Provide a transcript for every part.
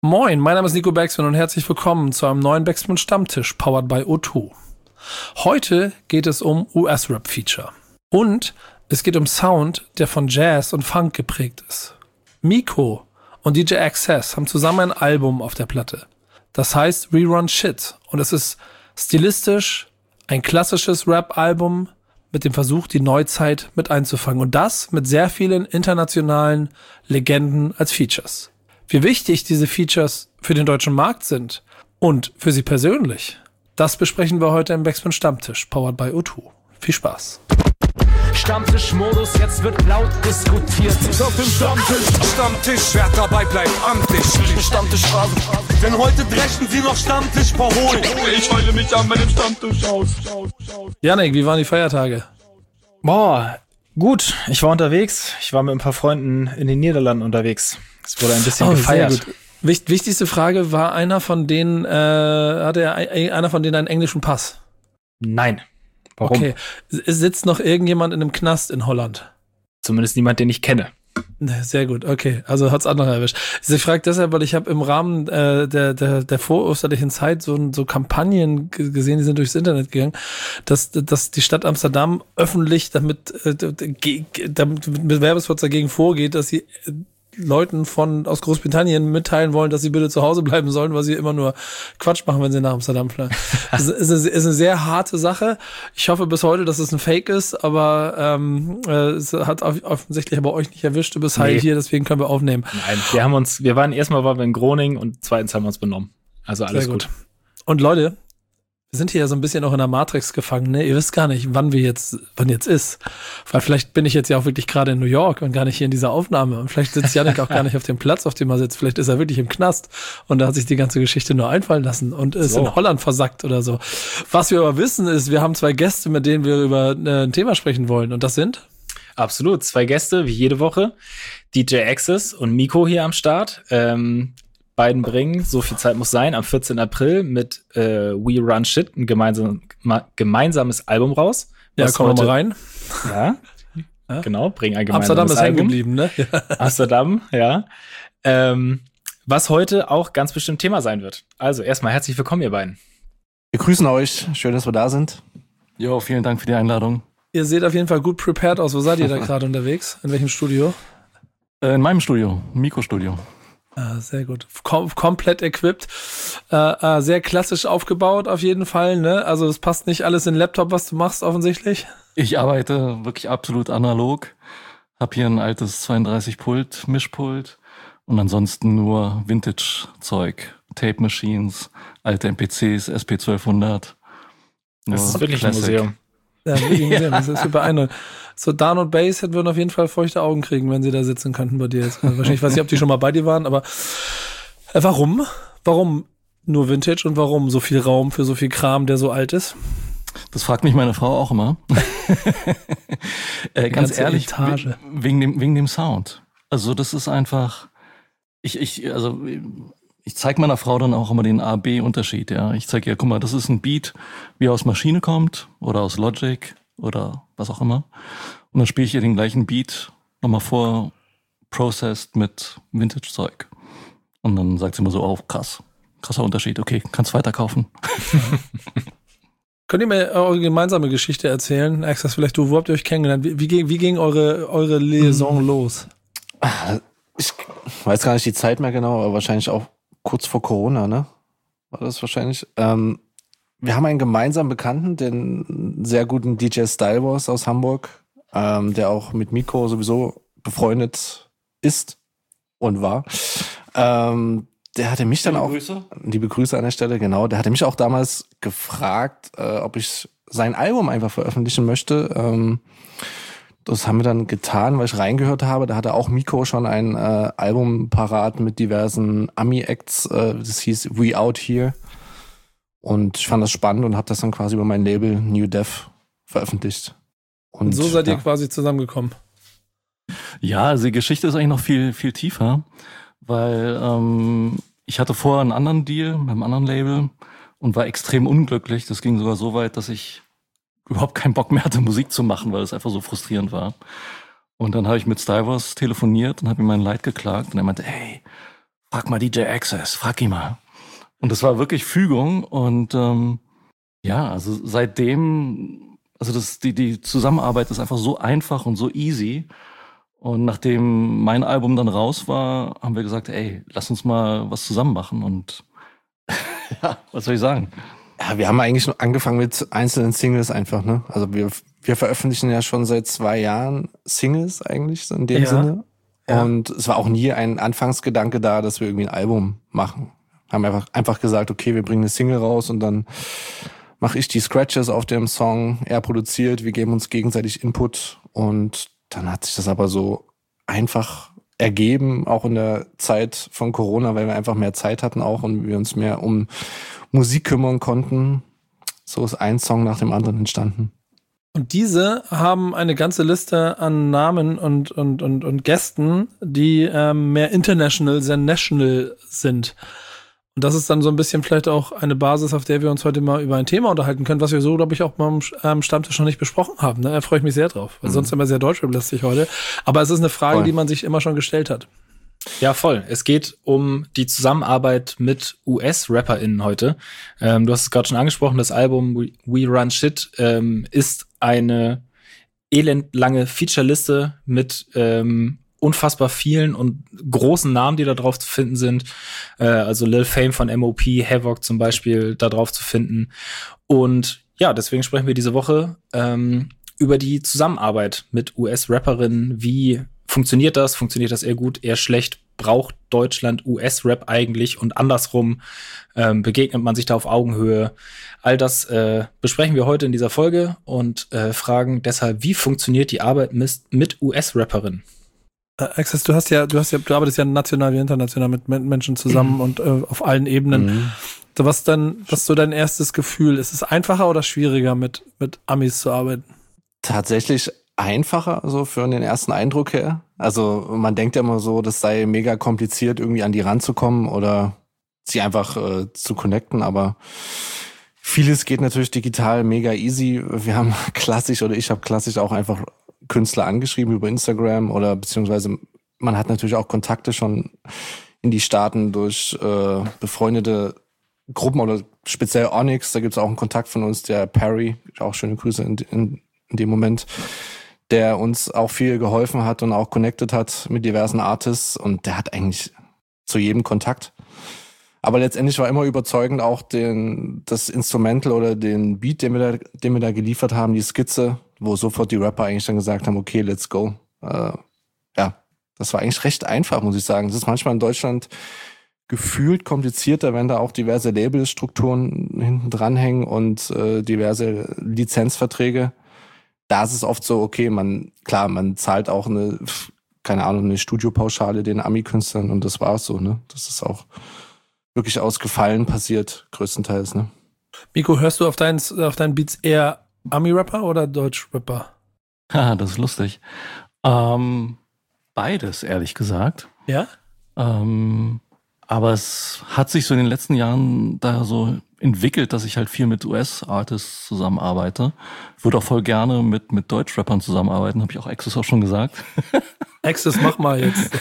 Moin, mein Name ist Nico Backspin und herzlich willkommen zu einem neuen Backspin Stammtisch, powered by O2. Heute geht es um US-Rap-Feature. Und es geht um Sound, der von Jazz und Funk geprägt ist. Miko und DJ Access haben zusammen ein Album auf der Platte. Das heißt Rerun Shit. Und es ist stilistisch ein klassisches Rap-Album mit dem Versuch, die Neuzeit mit einzufangen. Und das mit sehr vielen internationalen Legenden als Features. Wie wichtig diese Features für den deutschen Markt sind und für Sie persönlich, das besprechen wir heute im Backspin Stammtisch, powered by O2. Viel Spaß. Stammtischmodus, jetzt wird laut diskutiert. Auf dem Stammtisch, wer dabei bleibt, amtlich. Stammtischphase, denn heute brechen sie noch Stammtisch verholen. Ich heule mich an meinem Stammtisch aus. Janik, wie waren die Feiertage? Boah, gut. Ich war unterwegs. Ich war mit ein paar Freunden in den Niederlanden unterwegs. Es wurde ein bisschen gefeiert. Sehr gut. Wichtigste Frage, war einer von denen, hatte einer von denen einen englischen Pass? Nein. Warum? Okay. Sitzt noch irgendjemand in einem Knast in Holland? Zumindest niemand, den ich kenne. Sehr gut, okay. Also hat's andere erwischt. Ich frage deshalb, weil ich habe im Rahmen der vorosterlichen Zeit so Kampagnen gesehen, die sind durchs Internet gegangen, dass die Stadt Amsterdam öffentlich damit mit Werbespots dagegen vorgeht, dass sie Leuten aus Großbritannien mitteilen wollen, dass sie bitte zu Hause bleiben sollen, weil sie immer nur Quatsch machen, wenn sie nach Amsterdam fliegen. Das ist eine sehr harte Sache. Ich hoffe bis heute, dass es ein Fake ist, aber es hat offensichtlich aber euch nicht erwischt. Du bist halt hier, deswegen können wir aufnehmen. Nein, wir waren in Groningen und zweitens haben wir uns benommen. Also alles gut. Und Leute, wir sind hier ja so ein bisschen auch in der Matrix gefangen, ne? Ihr wisst gar nicht, wann jetzt ist. Weil vielleicht bin ich jetzt ja auch wirklich gerade in New York und gar nicht hier in dieser Aufnahme. Und vielleicht sitzt Janik auch gar nicht auf dem Platz, auf dem er sitzt. Vielleicht ist er wirklich im Knast und da hat sich die ganze Geschichte nur einfallen lassen und ist in Holland versackt oder so. Was wir aber wissen ist, wir haben 2 Gäste, mit denen wir über ein Thema sprechen wollen. Und das sind? Absolut, 2 Gäste, wie jede Woche. DJ Access und Miko hier am Start. Beiden bringen, so viel Zeit muss sein, am 14. April mit We Run Shit ein gemeinsames Album raus. Ja, kommen wir mal rein. Ja, genau, bringen ein gemeinsames Amsterdam ist hängen Album. geblieben, ne? Amsterdam, ja. Was heute auch ganz bestimmt Thema sein wird. Also erstmal herzlich willkommen, ihr beiden. Wir grüßen euch. Schön, dass wir da sind. Jo, vielen Dank für die Einladung. Ihr seht auf jeden Fall gut prepared aus. Wo seid ihr da gerade unterwegs? In welchem Studio? In meinem Studio, Mikrostudio. Sehr gut. Komplett equipped. Sehr klassisch aufgebaut auf jeden Fall, ne? Also es passt nicht alles in den Laptop, was du machst, offensichtlich. Ich arbeite wirklich absolut analog. Hab hier ein altes 32-Pult, Mischpult und ansonsten nur Vintage-Zeug. Tape Machines, alte MPCs, SP1200. Das ist wirklich ein Museum. Ja, wirklich ein Museum. Das ist beeindruckend. So Dan und Bass würden auf jeden Fall feuchte Augen kriegen, wenn sie da sitzen könnten bei dir jetzt. Wahrscheinlich weiß ich, ob die schon mal bei dir waren, aber warum? Warum nur Vintage und warum so viel Raum für so viel Kram, der so alt ist? Das fragt mich meine Frau auch immer. Ganz ehrlich, wegen dem Sound. Also das ist einfach, ich zeige meiner Frau dann auch immer den A-B-Unterschied. Ja, ich zeige ihr, guck mal, das ist ein Beat, wie er aus Maschine kommt oder aus Logic oder was auch immer. Und dann spiele ich ihr den gleichen Beat nochmal vor, processed mit Vintage-Zeug. Und dann sagt sie immer so, oh, krasser Unterschied, okay, kannst weiterkaufen. Könnt ihr mir eure gemeinsame Geschichte erzählen? Access, vielleicht wo habt ihr euch kennengelernt? Wie ging eure Liaison los? Ich weiß gar nicht die Zeit mehr genau, aber wahrscheinlich auch kurz vor Corona, ne? War das wahrscheinlich? Wir haben einen gemeinsamen Bekannten, den sehr guten DJ Style Wars aus Hamburg, der auch mit Miko sowieso befreundet ist und war. Der hatte mich dann auch, liebe Grüße an der Stelle, genau, der hatte mich auch damals gefragt, ob ich sein Album einfach veröffentlichen möchte. Das haben wir dann getan, weil ich reingehört habe. Da hatte auch Miko schon ein Album parat mit diversen Ami-Acts. Das hieß We Out Here. Und ich fand das spannend und habe das dann quasi über mein Label New Dev veröffentlicht. Und so seid ihr quasi zusammengekommen? Ja, also die Geschichte ist eigentlich noch viel, viel tiefer, weil ich hatte vorher einen anderen Deal mit einem anderen Label und war extrem unglücklich. Das ging sogar so weit, dass ich überhaupt keinen Bock mehr hatte, Musik zu machen, weil es einfach so frustrierend war. Und dann habe ich mit Style Wars telefoniert und habe ihm mein Leid geklagt und er meinte, hey, frag mal DJ Access, frag ihn mal. Und das war wirklich Fügung und also seitdem, also die Zusammenarbeit ist einfach so einfach und so easy. Und nachdem mein Album dann raus war, haben wir gesagt, ey, lass uns mal was zusammen machen. Und ja, was soll ich sagen? Ja, wir haben eigentlich nur angefangen mit einzelnen Singles einfach, ne? Also wir veröffentlichen ja schon seit 2 Jahren Singles eigentlich, so in dem Sinne. Ja. Und es war auch nie ein Anfangsgedanke da, dass wir irgendwie ein Album machen. Haben einfach gesagt, okay, wir bringen eine Single raus und dann mache ich die Scratches auf dem Song, er produziert, wir geben uns gegenseitig Input und dann hat sich das aber so einfach ergeben, auch in der Zeit von Corona, weil wir einfach mehr Zeit hatten auch und wir uns mehr um Musik kümmern konnten. So ist ein Song nach dem anderen entstanden. Und diese haben eine ganze Liste an Namen und Gästen, die mehr international than national sind. Und das ist dann so ein bisschen vielleicht auch eine Basis, auf der wir uns heute mal über ein Thema unterhalten können, was wir so, glaube ich, auch beim Stammtisch noch nicht besprochen haben. Ne? Da freue ich mich sehr drauf. Weil sonst immer sehr deutschrap-lastig heute. Aber es ist eine Frage, die man sich immer schon gestellt hat. Ja, voll. Es geht um die Zusammenarbeit mit US-RapperInnen heute. Du hast es gerade schon angesprochen, das Album We Run Shit ist eine elendlange Featureliste mit unfassbar vielen und großen Namen, die da drauf zu finden sind. Also Lil Fame von MOP, Havoc zum Beispiel da drauf zu finden. Und ja, deswegen sprechen wir diese Woche über die Zusammenarbeit mit US-Rapperinnen. Wie funktioniert das? Funktioniert das eher gut, eher schlecht? Braucht Deutschland US-Rap eigentlich? Und andersrum begegnet man sich da auf Augenhöhe? All das besprechen wir heute in dieser Folge und fragen deshalb, wie funktioniert die Arbeit mit US-Rapperinnen? Access, du arbeitest ja national wie international mit Menschen zusammen und auf allen Ebenen. Was ist so dein erstes Gefühl? Ist es einfacher oder schwieriger, mit Amis zu arbeiten? Tatsächlich einfacher, so für den ersten Eindruck her. Also man denkt ja immer so, das sei mega kompliziert, irgendwie an die ranzukommen oder sie einfach zu connecten, aber vieles geht natürlich digital mega easy. Ich habe klassisch auch einfach Künstler angeschrieben über Instagram oder beziehungsweise man hat natürlich auch Kontakte schon in die Staaten durch befreundete Gruppen oder speziell Onyx, da gibt es auch einen Kontakt von uns, der Perry, auch schöne Grüße in dem Moment, der uns auch viel geholfen hat und auch connected hat mit diversen Artists und der hat eigentlich zu jedem Kontakt. Aber letztendlich war immer überzeugend auch das Instrumental oder den Beat, den wir da geliefert haben, die Skizze, wo sofort die Rapper eigentlich dann gesagt haben, okay, let's go. Das war eigentlich recht einfach, muss ich sagen. Es ist manchmal in Deutschland gefühlt komplizierter, wenn da auch diverse Labelstrukturen hinten dranhängen und diverse Lizenzverträge. Da ist es oft so, okay, man zahlt auch eine Studiopauschale den Ami-Künstlern und das war's so, ne? Das ist auch wirklich aus Gefallen passiert, größtenteils, ne? Miko, hörst du auf deinen Beats eher Ami-Rapper oder Deutsch-Rapper? Das ist lustig. Beides, ehrlich gesagt. Ja? Aber es hat sich so in den letzten Jahren da so entwickelt, dass ich halt viel mit US-Artists zusammenarbeite. Würde auch voll gerne mit Deutsch-Rappern zusammenarbeiten, habe ich auch Access auch schon gesagt. Access, mach mal jetzt.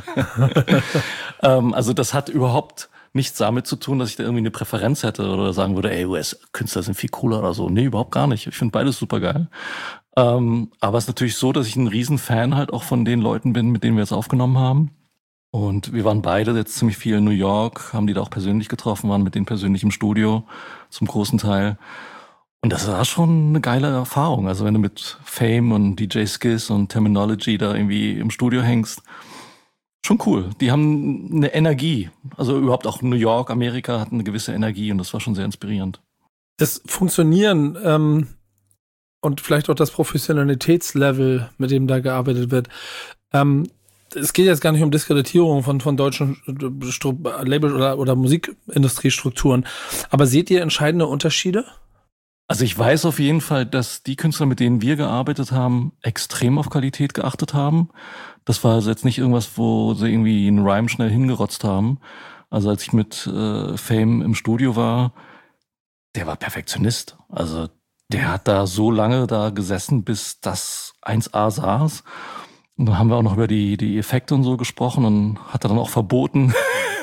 Also das hat überhaupt nichts damit zu tun, dass ich da irgendwie eine Präferenz hätte oder sagen würde, ey, US-Künstler sind viel cooler oder so. Nee, überhaupt gar nicht. Ich finde beides super geil. Aber es ist natürlich so, dass ich ein Riesenfan halt auch von den Leuten bin, mit denen wir jetzt aufgenommen haben. Und wir waren beide jetzt ziemlich viel in New York, haben die da auch persönlich getroffen, waren mit denen persönlich im Studio zum großen Teil. Und das war schon eine geile Erfahrung. Also wenn du mit Fame und DJ Skizz und Terminology da irgendwie im Studio hängst, schon cool. Die haben eine Energie. Also überhaupt auch New York, Amerika hat eine gewisse Energie und das war schon sehr inspirierend. Das Funktionieren und vielleicht auch das Professionalitätslevel, mit dem da gearbeitet wird, es geht jetzt gar nicht um Diskreditierung von deutschen Label- oder Musikindustriestrukturen. Aber seht ihr entscheidende Unterschiede? Also ich weiß auf jeden Fall, dass die Künstler, mit denen wir gearbeitet haben, extrem auf Qualität geachtet haben. Das war also jetzt nicht irgendwas, wo sie irgendwie einen Rhyme schnell hingerotzt haben. Also als ich mit Fame im Studio war, der war Perfektionist. Also der hat da so lange da gesessen, bis das 1A saß. Und dann haben wir auch noch über die Effekte und so gesprochen und hat er dann auch verboten,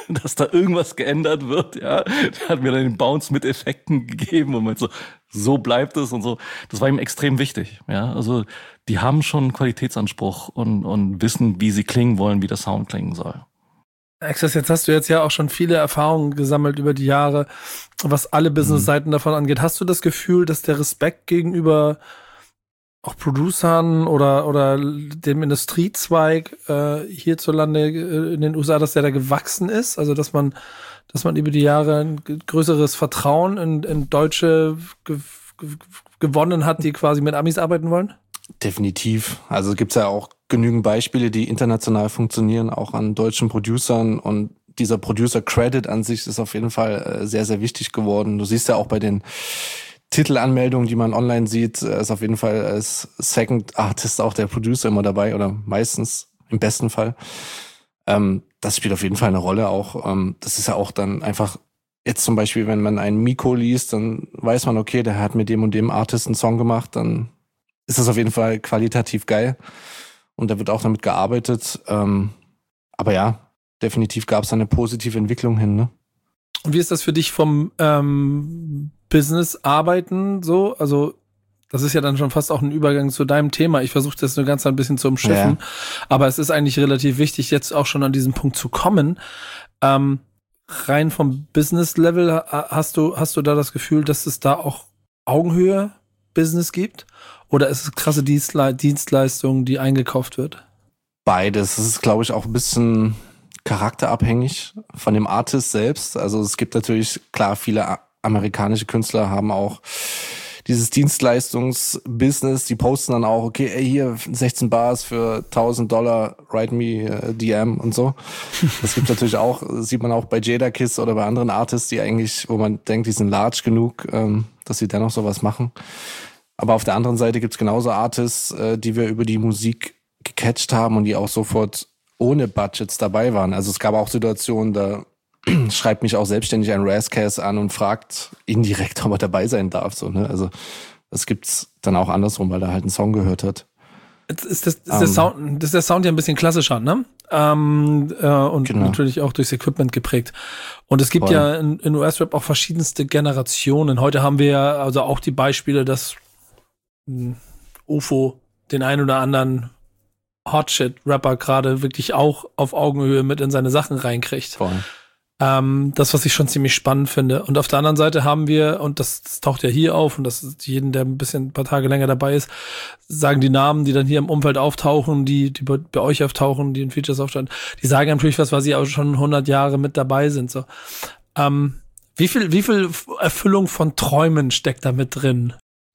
dass da irgendwas geändert wird, ja. Der hat mir dann den Bounce mit Effekten gegeben und meint so bleibt es und so. Das war ihm extrem wichtig, ja. Also die haben schon einen Qualitätsanspruch und wissen, wie sie klingen wollen, wie der Sound klingen soll. Access, jetzt hast du ja auch schon viele Erfahrungen gesammelt über die Jahre, was alle Business-Seiten davon angeht. Hast du das Gefühl, dass der Respekt gegenüber auch Producern oder dem Industriezweig hierzulande in den USA, dass der da gewachsen ist? Also dass man über die Jahre ein größeres Vertrauen in Deutsche gewonnen hat, die quasi mit Amis arbeiten wollen? Definitiv. Also gibt's ja auch genügend Beispiele, die international funktionieren, auch an deutschen Producern, und dieser Producer-Credit an sich ist auf jeden Fall sehr, sehr wichtig geworden. Du siehst ja auch bei den Titelanmeldungen, die man online sieht, ist auf jeden Fall als Second Artist auch der Producer immer dabei, oder meistens, im besten Fall. Das spielt auf jeden Fall eine Rolle auch. Das ist ja auch dann einfach, jetzt zum Beispiel, wenn man einen Miko liest, dann weiß man, okay, der hat mit dem und dem Artist einen Song gemacht, dann ist das auf jeden Fall qualitativ geil. Und da wird auch damit gearbeitet. Aber ja, definitiv gab es eine positive Entwicklung hin, ne? Und wie ist das für dich vom Business-Arbeiten so? Also das ist ja dann schon fast auch ein Übergang zu deinem Thema. Ich versuche das nur ganz ein bisschen zu umschiffen. Ja. Aber es ist eigentlich relativ wichtig, jetzt auch schon an diesen Punkt zu kommen. Rein vom Business-Level, hast du da das Gefühl, dass es da auch Augenhöhe-Business gibt? Oder ist es krasse Dienstleistung, die eingekauft wird? Beides. Es ist, glaube ich, auch ein bisschen charakterabhängig von dem Artist selbst. Also es gibt natürlich, klar, viele amerikanische Künstler haben auch dieses Dienstleistungsbusiness. Die posten dann auch, okay, ey, hier 16 Bars für $1.000, write me DM und so. Das gibt natürlich auch, sieht man auch bei Jadakiss oder bei anderen Artists, die eigentlich, wo man denkt, die sind large genug, dass sie dennoch sowas machen. Aber auf der anderen Seite gibt's genauso Artists, die wir über die Musik gecatcht haben und die auch sofort ohne Budgets dabei waren. Also es gab auch Situationen, da schreibt mich auch selbstständig ein Razzcast an und fragt indirekt, ob er dabei sein darf. So, ne? Also das gibt's dann auch andersrum, weil er halt einen Song gehört hat. Ist der Sound ja ein bisschen klassischer, ne? Und genau, natürlich auch durchs Equipment geprägt. Und es gibt ja in US-Rap auch verschiedenste Generationen. Heute haben wir ja also auch die Beispiele, dass UFO den einen oder anderen Hotshit-Rapper gerade wirklich auch auf Augenhöhe mit in seine Sachen reinkriegt. Das, was ich schon ziemlich spannend finde. Und auf der anderen Seite haben wir, und das taucht ja hier auf, und das ist jeden, der ein paar Tage länger dabei ist, sagen die Namen, die dann hier im Umfeld auftauchen, die bei euch auftauchen, die in Features auftauchen, die sagen natürlich was, weil sie auch schon 100 Jahre mit dabei sind. So. Wie viel Erfüllung von Träumen steckt da mit drin?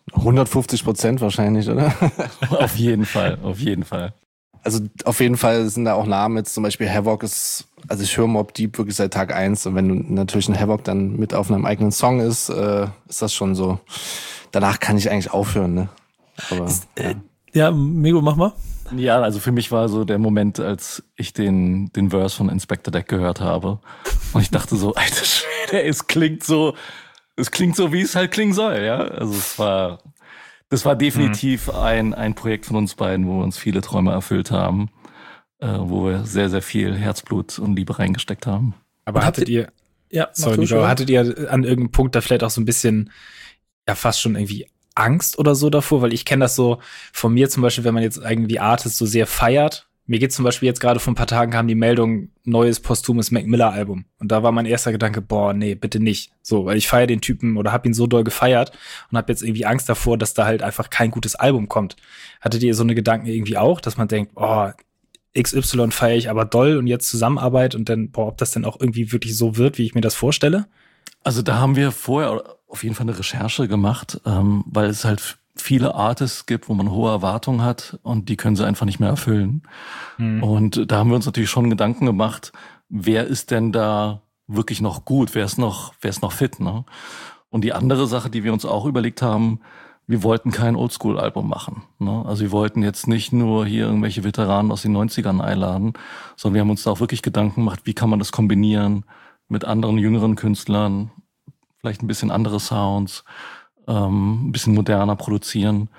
150% wahrscheinlich, oder? Auf jeden Fall. Also auf jeden Fall sind da auch Namen, jetzt zum Beispiel Havoc ist, also ich höre Mobb Deep wirklich seit Tag 1, und wenn du natürlich ein Havoc dann mit auf einem eigenen Song ist das schon so, danach kann ich eigentlich aufhören, ne? Aber, ja, Migo, mach mal. Ja, also für mich war so der Moment, als ich den Verse von Inspector Deck gehört habe und ich dachte so, alter Schwede, es klingt so, wie es halt klingen soll, ja. Also das war definitiv ein Projekt von uns beiden, wo wir uns viele Träume erfüllt haben, wo wir sehr, sehr viel Herzblut und Liebe reingesteckt haben. Aber hattet ihr an irgendeinem Punkt da vielleicht auch so ein bisschen, ja, fast schon irgendwie Angst oder so davor? Weil ich kenne das so von mir zum Beispiel, wenn man jetzt irgendwie Artists so sehr feiert. Mir geht zum Beispiel jetzt gerade vor ein paar Tagen kam die Meldung, neues posthumes Mac Miller Album. Und da war mein erster Gedanke, boah, nee, bitte nicht. So, weil ich feiere den Typen oder hab ihn so doll gefeiert und hab jetzt irgendwie Angst davor, dass da halt einfach kein gutes Album kommt. Hattet ihr so eine Gedanken irgendwie auch, dass man denkt, oh, XY feiere ich aber doll und jetzt Zusammenarbeit und dann, boah, ob das denn auch irgendwie wirklich so wird, wie ich mir das vorstelle? Also da haben wir vorher auf jeden Fall eine Recherche gemacht, weil es halt viele Artists gibt, wo man hohe Erwartungen hat und die können sie einfach nicht mehr erfüllen. Und da haben wir uns natürlich schon Gedanken gemacht, wer ist denn da wirklich noch gut, wer ist noch fit, ne? Und die andere Sache, die wir uns auch überlegt haben, wir wollten kein Oldschool-Album machen, ne? Also wir wollten jetzt nicht nur hier irgendwelche Veteranen aus den 90ern einladen, sondern wir haben uns da auch wirklich Gedanken gemacht, wie kann man das kombinieren mit anderen jüngeren Künstlern, vielleicht ein bisschen andere Sounds, ein bisschen moderner produzieren.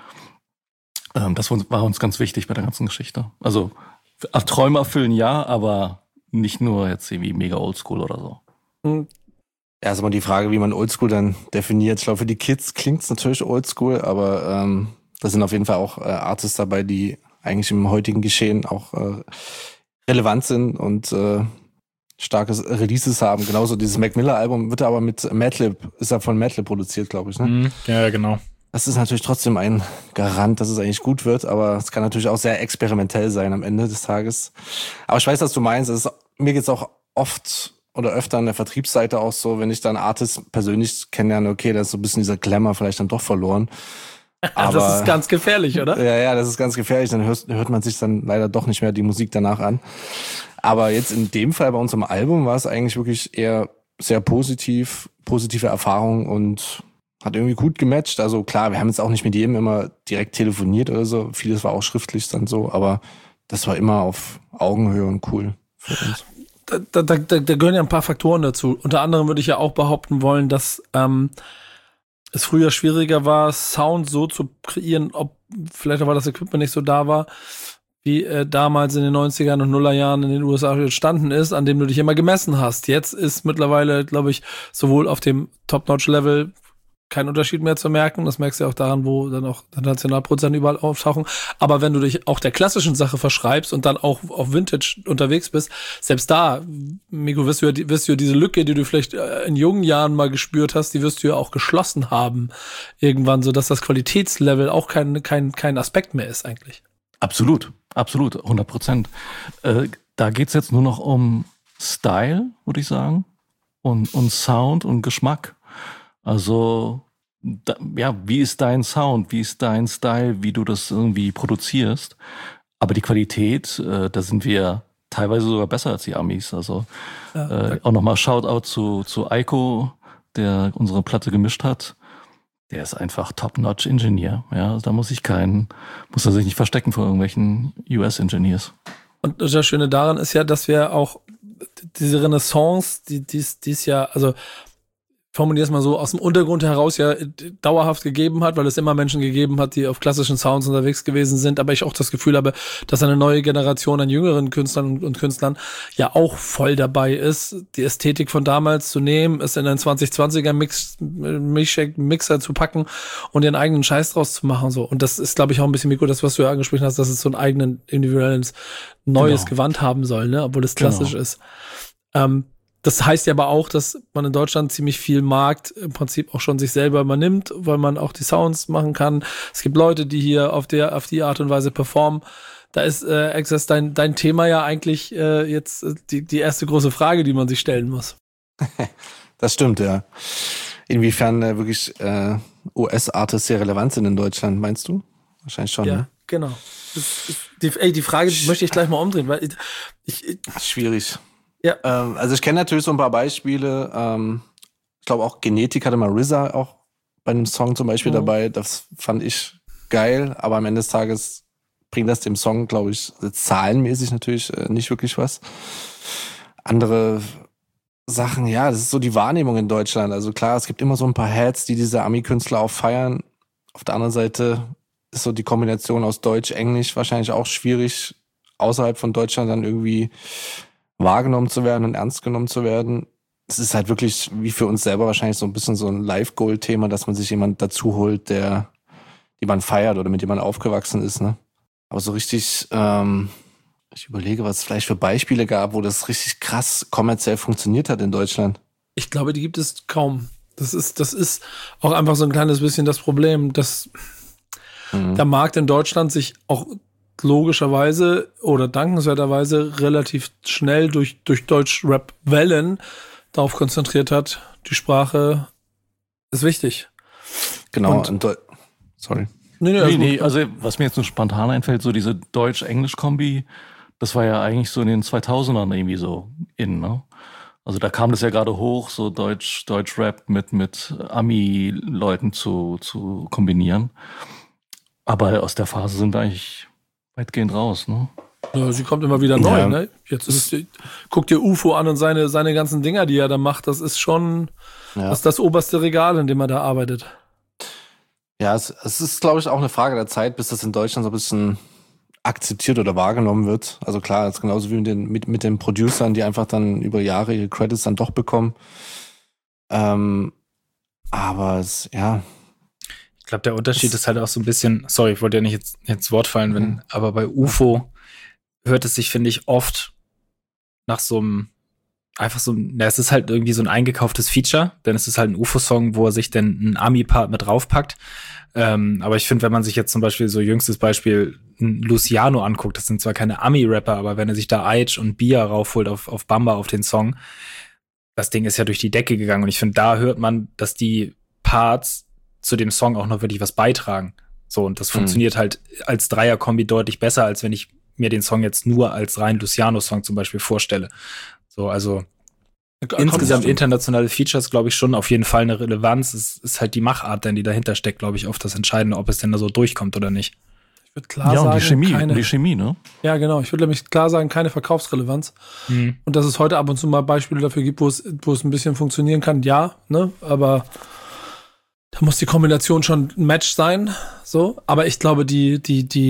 Das war uns ganz wichtig bei der ganzen Geschichte. Also Träume erfüllen ja, aber nicht nur jetzt irgendwie mega oldschool oder so. Ja, ist immer die Frage, wie man Oldschool dann definiert. Ich glaube, für die Kids klingt's natürlich Oldschool, aber da sind auf jeden Fall auch Artists dabei, die eigentlich im heutigen Geschehen auch relevant sind und starke Releases haben. Genauso dieses Mac Miller Album wird aber mit Madlib, ist ja von Madlib produziert, glaube ich. Ne? Ja, genau. Das ist natürlich trotzdem ein Garant, dass es eigentlich gut wird, aber es kann natürlich auch sehr experimentell sein am Ende des Tages. Aber ich weiß, was du meinst. Mir geht's auch oft oder öfter an der Vertriebsseite auch so, wenn ich dann Artists persönlich kennenlerne, okay, da ist so ein bisschen dieser Glamour vielleicht dann doch verloren. Aber das ist ganz gefährlich, oder? Ja, das ist ganz gefährlich. Dann hört man sich dann leider doch nicht mehr die Musik danach an. Aber jetzt in dem Fall bei unserem Album war es eigentlich wirklich eher sehr positive Erfahrung und hat irgendwie gut gematcht. Also klar, wir haben jetzt auch nicht mit jedem immer direkt telefoniert oder so. Vieles war auch schriftlich dann so, aber das war immer auf Augenhöhe und cool für uns. Da gehören ja ein paar Faktoren dazu. Unter anderem würde ich ja auch behaupten wollen, dass es früher schwieriger war, Sound so zu kreieren, vielleicht auch, weil das Equipment nicht so da war, wie damals in den 90ern und Nullerjahren in den USA entstanden ist, an dem du dich immer gemessen hast. Jetzt ist mittlerweile, glaube ich, sowohl auf dem Top-Notch-Level kein Unterschied mehr zu merken. Das merkst du ja auch daran, wo dann auch Nationalproduzenten überall auftauchen. Aber wenn du dich auch der klassischen Sache verschreibst und dann auch auf Vintage unterwegs bist, selbst da, Miko, wirst du ja diese Lücke, die du vielleicht in jungen Jahren mal gespürt hast, die wirst du ja auch geschlossen haben irgendwann, sodass das Qualitätslevel auch kein Aspekt mehr ist eigentlich. Absolut, 100%. Da geht's jetzt nur noch um Style, würde ich sagen, und Sound und Geschmack. Also, wie ist dein Sound, wie ist dein Style, wie du das irgendwie produzierst? Aber die Qualität, da sind wir teilweise sogar besser als die Amis. Also auch nochmal Shoutout zu Eiko, der unsere Platte gemischt hat. Der ist einfach Top-Notch-Ingenieur. Ja, da muss er sich nicht verstecken vor irgendwelchen US-Engineers. Und das Schöne daran ist ja, dass wir auch diese Renaissance, die es ja, also formuliere es mal so, aus dem Untergrund heraus ja dauerhaft gegeben hat, weil es immer Menschen gegeben hat, die auf klassischen Sounds unterwegs gewesen sind, aber ich auch das Gefühl habe, dass eine neue Generation an jüngeren Künstlern und Künstlern ja auch voll dabei ist, die Ästhetik von damals zu nehmen, es in einen 2020er Mixer zu packen und ihren eigenen Scheiß draus zu machen, so. Und das ist, glaube ich, auch ein bisschen, Miko, das, was du ja angesprochen hast, dass es so ein eigenen individuelles neues Gewand haben soll, ne, obwohl es klassisch ist. Das heißt ja aber auch, dass man in Deutschland ziemlich viel Markt im Prinzip auch schon sich selber übernimmt, weil man auch die Sounds machen kann. Es gibt Leute, die hier auf die Art und Weise performen. Da ist Access dein Thema ja eigentlich jetzt die erste große Frage, die man sich stellen muss. Das stimmt, ja. Inwiefern wirklich US-Artists sehr relevant sind in Deutschland, meinst du? Wahrscheinlich schon, ja, ne? Genau. Die Frage möchte ich gleich mal umdrehen, weil schwierig. Ja. Also ich kenne natürlich so ein paar Beispiele. Ich glaube auch Genetik hatte mal RZA auch bei einem Song zum Beispiel dabei. Das fand ich geil, aber am Ende des Tages bringt das dem Song, glaube ich, zahlenmäßig natürlich nicht wirklich was. Andere Sachen, ja, das ist so die Wahrnehmung in Deutschland. Also klar, es gibt immer so ein paar Heads, die diese Ami-Künstler auch feiern. Auf der anderen Seite ist so die Kombination aus Deutsch, Englisch wahrscheinlich auch schwierig, außerhalb von Deutschland dann irgendwie wahrgenommen zu werden und ernst genommen zu werden. Es ist halt wirklich wie für uns selber wahrscheinlich so ein bisschen so ein Live-Goal-Thema, dass man sich jemand dazu holt, die man feiert oder mit dem man aufgewachsen ist, ne? Aber so richtig, ich überlege, was es vielleicht für Beispiele gab, wo das richtig krass kommerziell funktioniert hat in Deutschland. Ich glaube, die gibt es kaum. Das ist auch einfach so ein kleines bisschen das Problem, dass der Markt in Deutschland sich auch logischerweise oder dankenswerterweise relativ schnell durch Deutsch-Rap-Wellen darauf konzentriert hat, die Sprache ist wichtig. Genau. Sorry. Nee, also was mir jetzt so spontan einfällt, so diese Deutsch-Englisch-Kombi, das war ja eigentlich so in den 2000ern irgendwie so ne? Also da kam das ja gerade hoch, so Deutsch-Rap mit Ami-Leuten zu kombinieren. Aber aus der Phase sind wir eigentlich weitgehend raus, ne? Ja, sie kommt immer wieder neu, ne? Jetzt guck dir UFO an und seine ganzen Dinger, die er da macht, das ist schon das oberste Regal, in dem er da arbeitet. Ja, es ist, glaube ich, auch eine Frage der Zeit, bis das in Deutschland so ein bisschen akzeptiert oder wahrgenommen wird. Also klar, das ist genauso wie mit den Producern, die einfach dann über Jahre ihre Credits dann doch bekommen. Aber Ich glaube, der Unterschied ist halt auch so ein bisschen, sorry, ich wollte ja nicht jetzt ins Wort fallen, aber bei UFO hört es sich, finde ich, oft nach so einem, es ist halt irgendwie so ein eingekauftes Feature, denn es ist halt ein UFO-Song, wo er sich dann einen Ami-Part mit draufpackt. Aber ich finde, wenn man sich jetzt zum Beispiel so jüngstes Beispiel Luciano anguckt, das sind zwar keine Ami-Rapper, aber wenn er sich da Aitch und Bia raufholt auf Bamba auf den Song, das Ding ist ja durch die Decke gegangen und ich finde, da hört man, dass die Parts zu dem Song auch noch wirklich was beitragen. So, und das funktioniert halt als Dreier-Kombi deutlich besser, als wenn ich mir den Song jetzt nur als rein Luciano-Song zum Beispiel vorstelle. So, also insgesamt internationale Features, glaube ich, schon auf jeden Fall eine Relevanz. Es ist halt die Machart, denn die dahinter steckt, glaube ich, oft das Entscheidende, ob es denn da so durchkommt oder nicht. Ich würde klar sagen, die Chemie, ne? Ja, genau. Ich würde nämlich klar sagen, keine Verkaufsrelevanz. Und dass es heute ab und zu mal Beispiele dafür gibt, wo es ein bisschen funktionieren kann, ja, ne? Aber da muss die Kombination schon ein Match sein, so. Aber ich glaube, die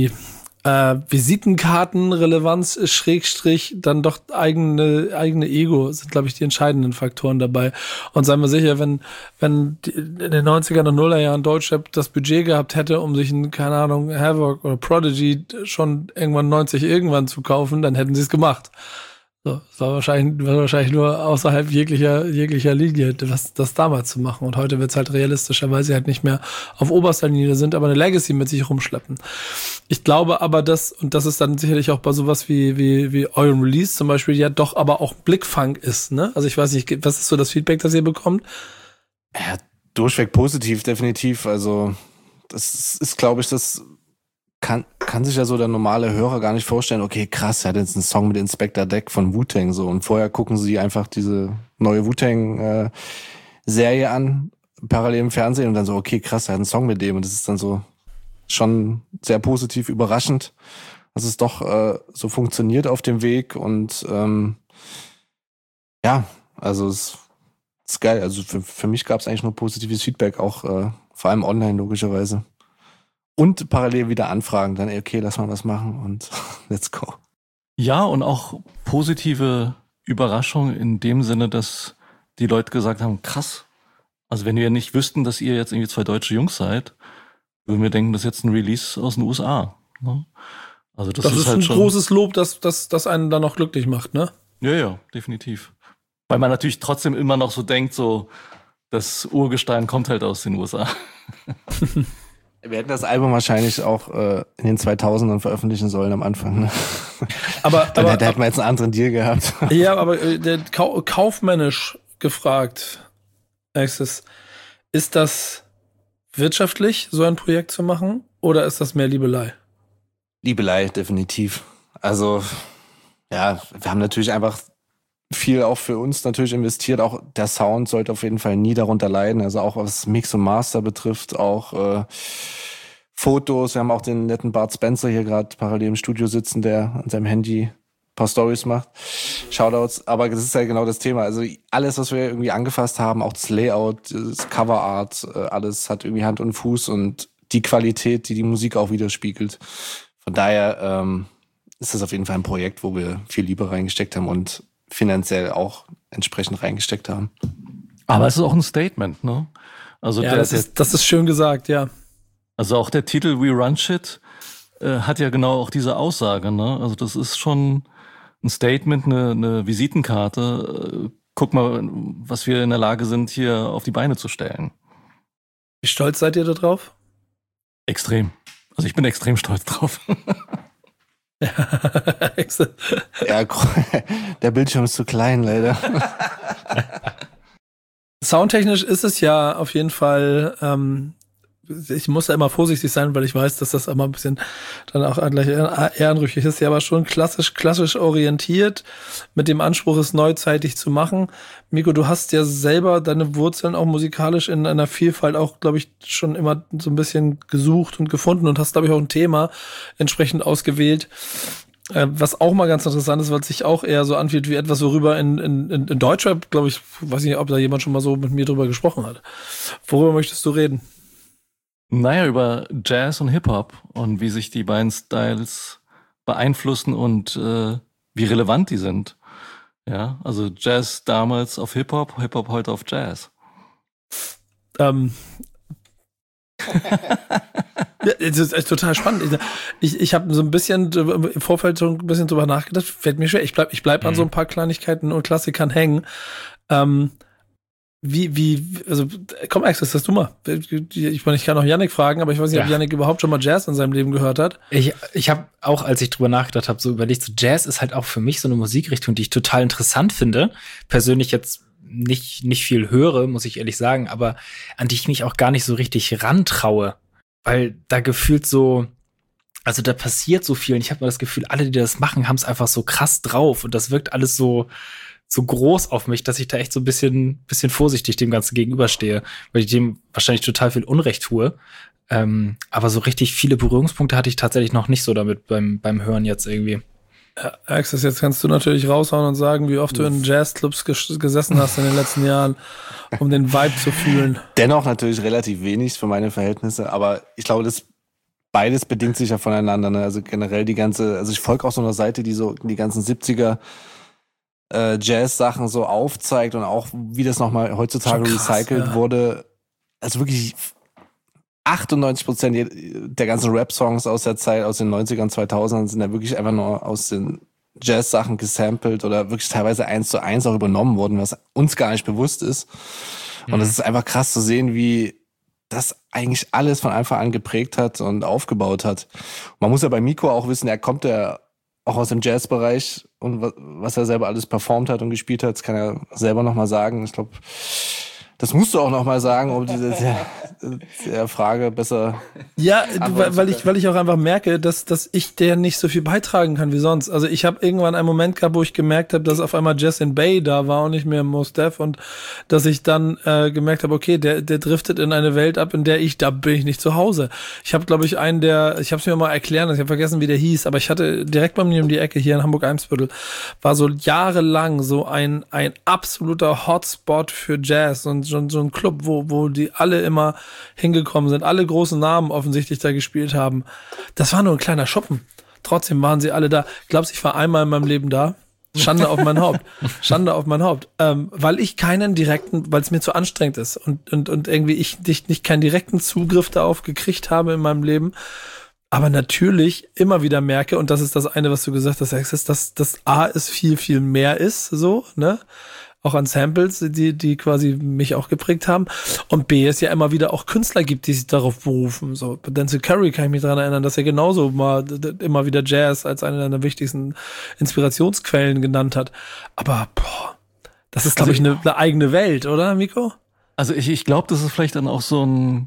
Visitenkartenrelevanz Schrägstrich dann doch eigene Ego sind, glaube ich, die entscheidenden Faktoren dabei. Und seien wir sicher, wenn in den 90er und Nullerjahren Deutschrap das Budget gehabt hätte, um sich einen, keine Ahnung, Havoc oder Prodigy schon irgendwann 90 irgendwann zu kaufen, dann hätten sie es gemacht. So, das war wahrscheinlich nur außerhalb jeglicher Linie, das damals zu machen. Und heute wird's halt realistischer, weil sie halt nicht mehr auf oberster Linie sind, aber eine Legacy mit sich rumschleppen. Ich glaube aber, und das ist dann sicherlich auch bei sowas wie eurem Release zum Beispiel, ja doch aber auch Blickfang ist, ne? Also ich weiß nicht, was ist so das Feedback, das ihr bekommt? Ja, durchweg positiv, definitiv. Also das ist, glaube ich, das kann sich ja so der normale Hörer gar nicht vorstellen, okay, krass, er hat jetzt einen Song mit Inspector Deck von Wu-Tang so und vorher gucken sie einfach diese neue Wu-Tang Serie an, parallel im Fernsehen und dann so, okay, krass, er hat einen Song mit dem und das ist dann so schon sehr positiv überraschend, dass es doch so funktioniert auf dem Weg und also es ist geil, also für mich gab es eigentlich nur positives Feedback, auch vor allem online logischerweise. Und parallel wieder anfragen, dann, okay, lass mal was machen und let's go. Ja, und auch positive Überraschung in dem Sinne, dass die Leute gesagt haben, krass, also wenn wir nicht wüssten, dass ihr jetzt irgendwie zwei deutsche Jungs seid, würden wir denken, das ist jetzt ein Release aus den USA. Ne? Also das ist halt ein schon großes Lob, das einen dann noch glücklich macht, ne? Ja, definitiv. Weil man natürlich trotzdem immer noch so denkt, so das Urgestein kommt halt aus den USA. Wir hätten das Album wahrscheinlich auch in den 2000ern veröffentlichen sollen am Anfang. Ne? Aber hätten wir jetzt einen anderen Deal gehabt. Ja, aber kaufmännisch gefragt, Axis, ist das wirtschaftlich, so ein Projekt zu machen, oder ist das mehr Liebelei? Liebelei, definitiv. Also, ja, wir haben natürlich einfach viel auch für uns natürlich investiert. Auch der Sound sollte auf jeden Fall nie darunter leiden. Also auch was Mix und Master betrifft, auch Fotos. Wir haben auch den netten Bart Spencer hier gerade parallel im Studio sitzen, der an seinem Handy ein paar Stories macht. Shoutouts. Aber das ist ja genau das Thema. Also alles, was wir irgendwie angefasst haben, auch das Layout, das Coverart, alles hat irgendwie Hand und Fuß und die Qualität, die Musik auch widerspiegelt. Von daher ist das auf jeden Fall ein Projekt, wo wir viel Liebe reingesteckt haben und finanziell auch entsprechend reingesteckt haben. Aber es ist auch ein Statement, ne? Also ja, das ist schön gesagt, ja. Also auch der Titel We Run Shit hat ja genau auch diese Aussage, ne? Also das ist schon ein Statement, eine Visitenkarte. Guck mal, was wir in der Lage sind, hier auf die Beine zu stellen. Wie stolz seid ihr da drauf? Extrem. Also ich bin extrem stolz drauf. Ja, der Bildschirm ist zu klein, leider. Soundtechnisch ist es ja auf jeden Fall, ich muss da immer vorsichtig sein, weil ich weiß, dass das immer ein bisschen dann auch gleich ehrenrüchig ist, ja, aber schon klassisch orientiert, mit dem Anspruch, es neuzeitig zu machen. Miko, du hast ja selber deine Wurzeln auch musikalisch in einer Vielfalt auch, glaube ich, schon immer so ein bisschen gesucht und gefunden und hast, glaube ich, auch ein Thema entsprechend ausgewählt, was auch mal ganz interessant ist, weil es sich auch eher so anfühlt wie etwas, worüber in Deutschrap, glaube ich, weiß nicht, ob da jemand schon mal so mit mir drüber gesprochen hat. Worüber möchtest du reden? Naja, über Jazz und Hip-Hop und wie sich die beiden Styles beeinflussen und wie relevant die sind. Ja, also Jazz damals auf Hip-Hop, Hip-Hop heute auf Jazz. Ja, das ist total spannend. Ich habe so ein bisschen im Vorfeld schon ein bisschen drüber nachgedacht. Fällt mir schwer. Ich bleib an so ein paar Kleinigkeiten und Klassikern hängen. Also komm, Axel, das du mal. Ich meine, ich kann auch Yannick fragen, aber ich weiß nicht, ob Yannick überhaupt schon mal Jazz in seinem Leben gehört hat. Ich habe auch, als ich drüber nachgedacht habe, so überlegt, so Jazz ist halt auch für mich so eine Musikrichtung, die ich total interessant finde. Persönlich jetzt nicht viel höre, muss ich ehrlich sagen, aber an die ich mich auch gar nicht so richtig rantraue. Weil da gefühlt so, also da passiert so viel und ich habe mal das Gefühl, alle, die das machen, haben es einfach so krass drauf und das wirkt alles so groß auf mich, dass ich da echt so ein bisschen vorsichtig dem Ganzen gegenüberstehe, weil ich dem wahrscheinlich total viel Unrecht tue. Aber so richtig viele Berührungspunkte hatte ich tatsächlich noch nicht so damit beim Hören jetzt irgendwie. Ja, Axel, jetzt kannst du natürlich raushauen und sagen, wie oft du in Jazzclubs gesessen hast in den letzten Jahren, um den Vibe zu fühlen. Dennoch natürlich relativ wenig für meine Verhältnisse, aber ich glaube, beides bedingt sich ja voneinander. Ne? Also generell also ich folge auch so einer Seite, die so die ganzen 70er Jazz-Sachen so aufzeigt und auch, wie das nochmal heutzutage krass, recycelt wurde. Also wirklich 98% der ganzen Rap-Songs aus der Zeit, aus den 90ern, 2000ern sind ja wirklich einfach nur aus den Jazz-Sachen gesampelt oder wirklich teilweise 1:1 auch übernommen worden, was uns gar nicht bewusst ist. Und es ist einfach krass zu sehen, wie das eigentlich alles von Anfang an geprägt hat und aufgebaut hat. Man muss ja bei Miko auch wissen, er kommt ja auch aus dem Jazzbereich und was er selber alles performt hat und gespielt hat, das kann er selber nochmal sagen. Ich glaube, das musst du auch nochmal sagen, um der Frage besser. Ja, weil ich auch einfach merke, dass ich der nicht so viel beitragen kann wie sonst. Also ich habe irgendwann einen Moment gehabt, wo ich gemerkt habe, dass auf einmal Jasin Bey da war und nicht mehr Mos Def und dass ich dann gemerkt habe, okay, der driftet in eine Welt ab, in der da bin ich nicht zu Hause. Ich habe, glaube ich, ich habe es mir mal erklären, ich habe vergessen, wie der hieß, aber ich hatte direkt bei mir um die Ecke hier in Hamburg-Eimsbüttel, war so jahrelang so ein absoluter Hotspot für Jazz und so ein Club, wo die alle immer hingekommen sind, alle großen Namen offensichtlich da gespielt haben. Das war nur ein kleiner Schuppen. Trotzdem waren sie alle da. Glaubst, ich war einmal in meinem Leben da? Schande auf mein Haupt. Schande auf mein Haupt. Weil ich weil es mir zu anstrengend ist und irgendwie ich nicht keinen direkten Zugriff darauf gekriegt habe in meinem Leben. Aber natürlich immer wieder merke, und das ist das eine, was du gesagt hast, dass das A ist viel, viel mehr ist, so, ne? Auch an Samples, die quasi mich auch geprägt haben. Und B, es ja immer wieder auch Künstler gibt, die sich darauf berufen. So, bei Denzel Curry kann ich mich daran erinnern, dass er genauso mal immer wieder Jazz als eine seiner wichtigsten Inspirationsquellen genannt hat. Aber, das ist, glaube ich, eine eigene Welt, oder, Miko? Also ich glaube, das ist vielleicht dann auch so ein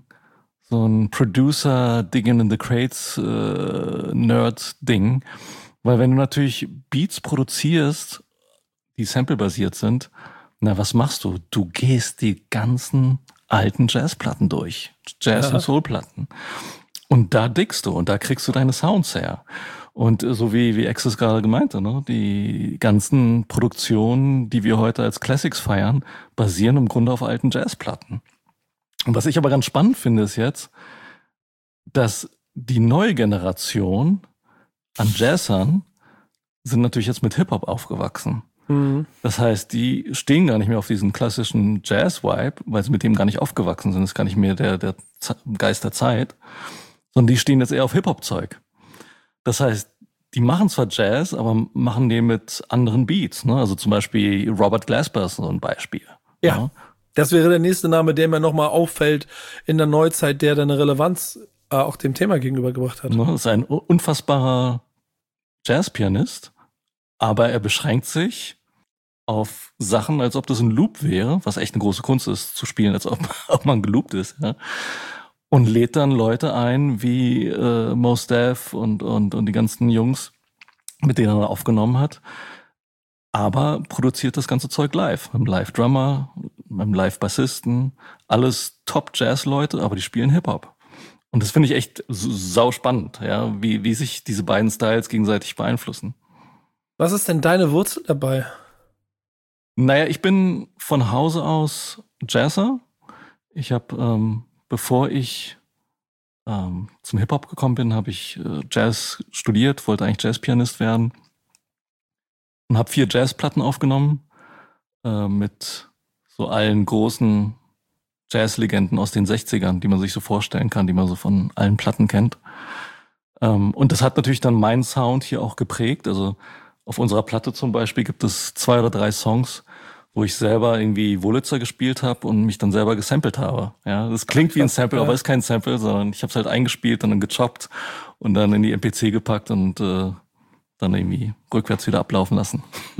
Producer Digging in the Crates Nerd-Ding. Weil wenn du natürlich Beats produzierst, die samplebasiert sind, was machst du? Du gehst die ganzen alten Jazzplatten durch. Jazz- und Soulplatten. Und da diggst du und da kriegst du deine Sounds her. Und so wie Axel gerade gemeinte, ne? Die ganzen Produktionen, die wir heute als Classics feiern, basieren im Grunde auf alten Jazzplatten. Und was ich aber ganz spannend finde, ist jetzt, dass die neue Generation an Jazzern sind natürlich jetzt mit Hip-Hop aufgewachsen. Das heißt, die stehen gar nicht mehr auf diesen klassischen Jazz-Vibe, weil sie mit dem gar nicht aufgewachsen sind. Das ist gar nicht mehr der Geist der Zeit, sondern die stehen jetzt eher auf Hip-Hop-Zeug. Das heißt, die machen zwar Jazz, aber machen den mit anderen Beats. Ne? Also zum Beispiel Robert Glasper ist so ein Beispiel. Ja, das wäre der nächste Name, der mir nochmal auffällt in der Neuzeit, der dann eine Relevanz auch dem Thema gegenübergebracht hat. Das ist ein unfassbarer Jazzpianist. Aber er beschränkt sich auf Sachen, als ob das ein Loop wäre, was echt eine große Kunst ist, zu spielen, als ob man geloopt ist. Ja? Und lädt dann Leute ein, wie Mos Def und die ganzen Jungs, mit denen er aufgenommen hat. Aber produziert das ganze Zeug live. Mit einem Live-Drummer, mit einem Live-Bassisten. Alles Top-Jazz-Leute, aber die spielen Hip-Hop. Und das finde ich echt sau spannend, ja? Wie sich diese beiden Styles gegenseitig beeinflussen. Was ist denn deine Wurzel dabei? Naja, ich bin von Hause aus Jazzer. Ich habe, bevor ich zum Hip-Hop gekommen bin, habe ich Jazz studiert, wollte eigentlich Jazzpianist werden und habe 4 Jazzplatten aufgenommen mit so allen großen Jazzlegenden aus den 60ern, die man sich so vorstellen kann, die man so von allen Platten kennt. Und das hat natürlich dann meinen Sound hier auch geprägt. Also auf unserer Platte zum Beispiel gibt es 2 oder 3 Songs, wo ich selber irgendwie Wurlitzer gespielt habe und mich dann selber gesampelt habe. Ja, das klingt wie ein Sample, aber ist kein Sample, sondern ich habe es halt eingespielt und dann gechoppt und dann in die MPC gepackt und dann irgendwie rückwärts wieder ablaufen lassen.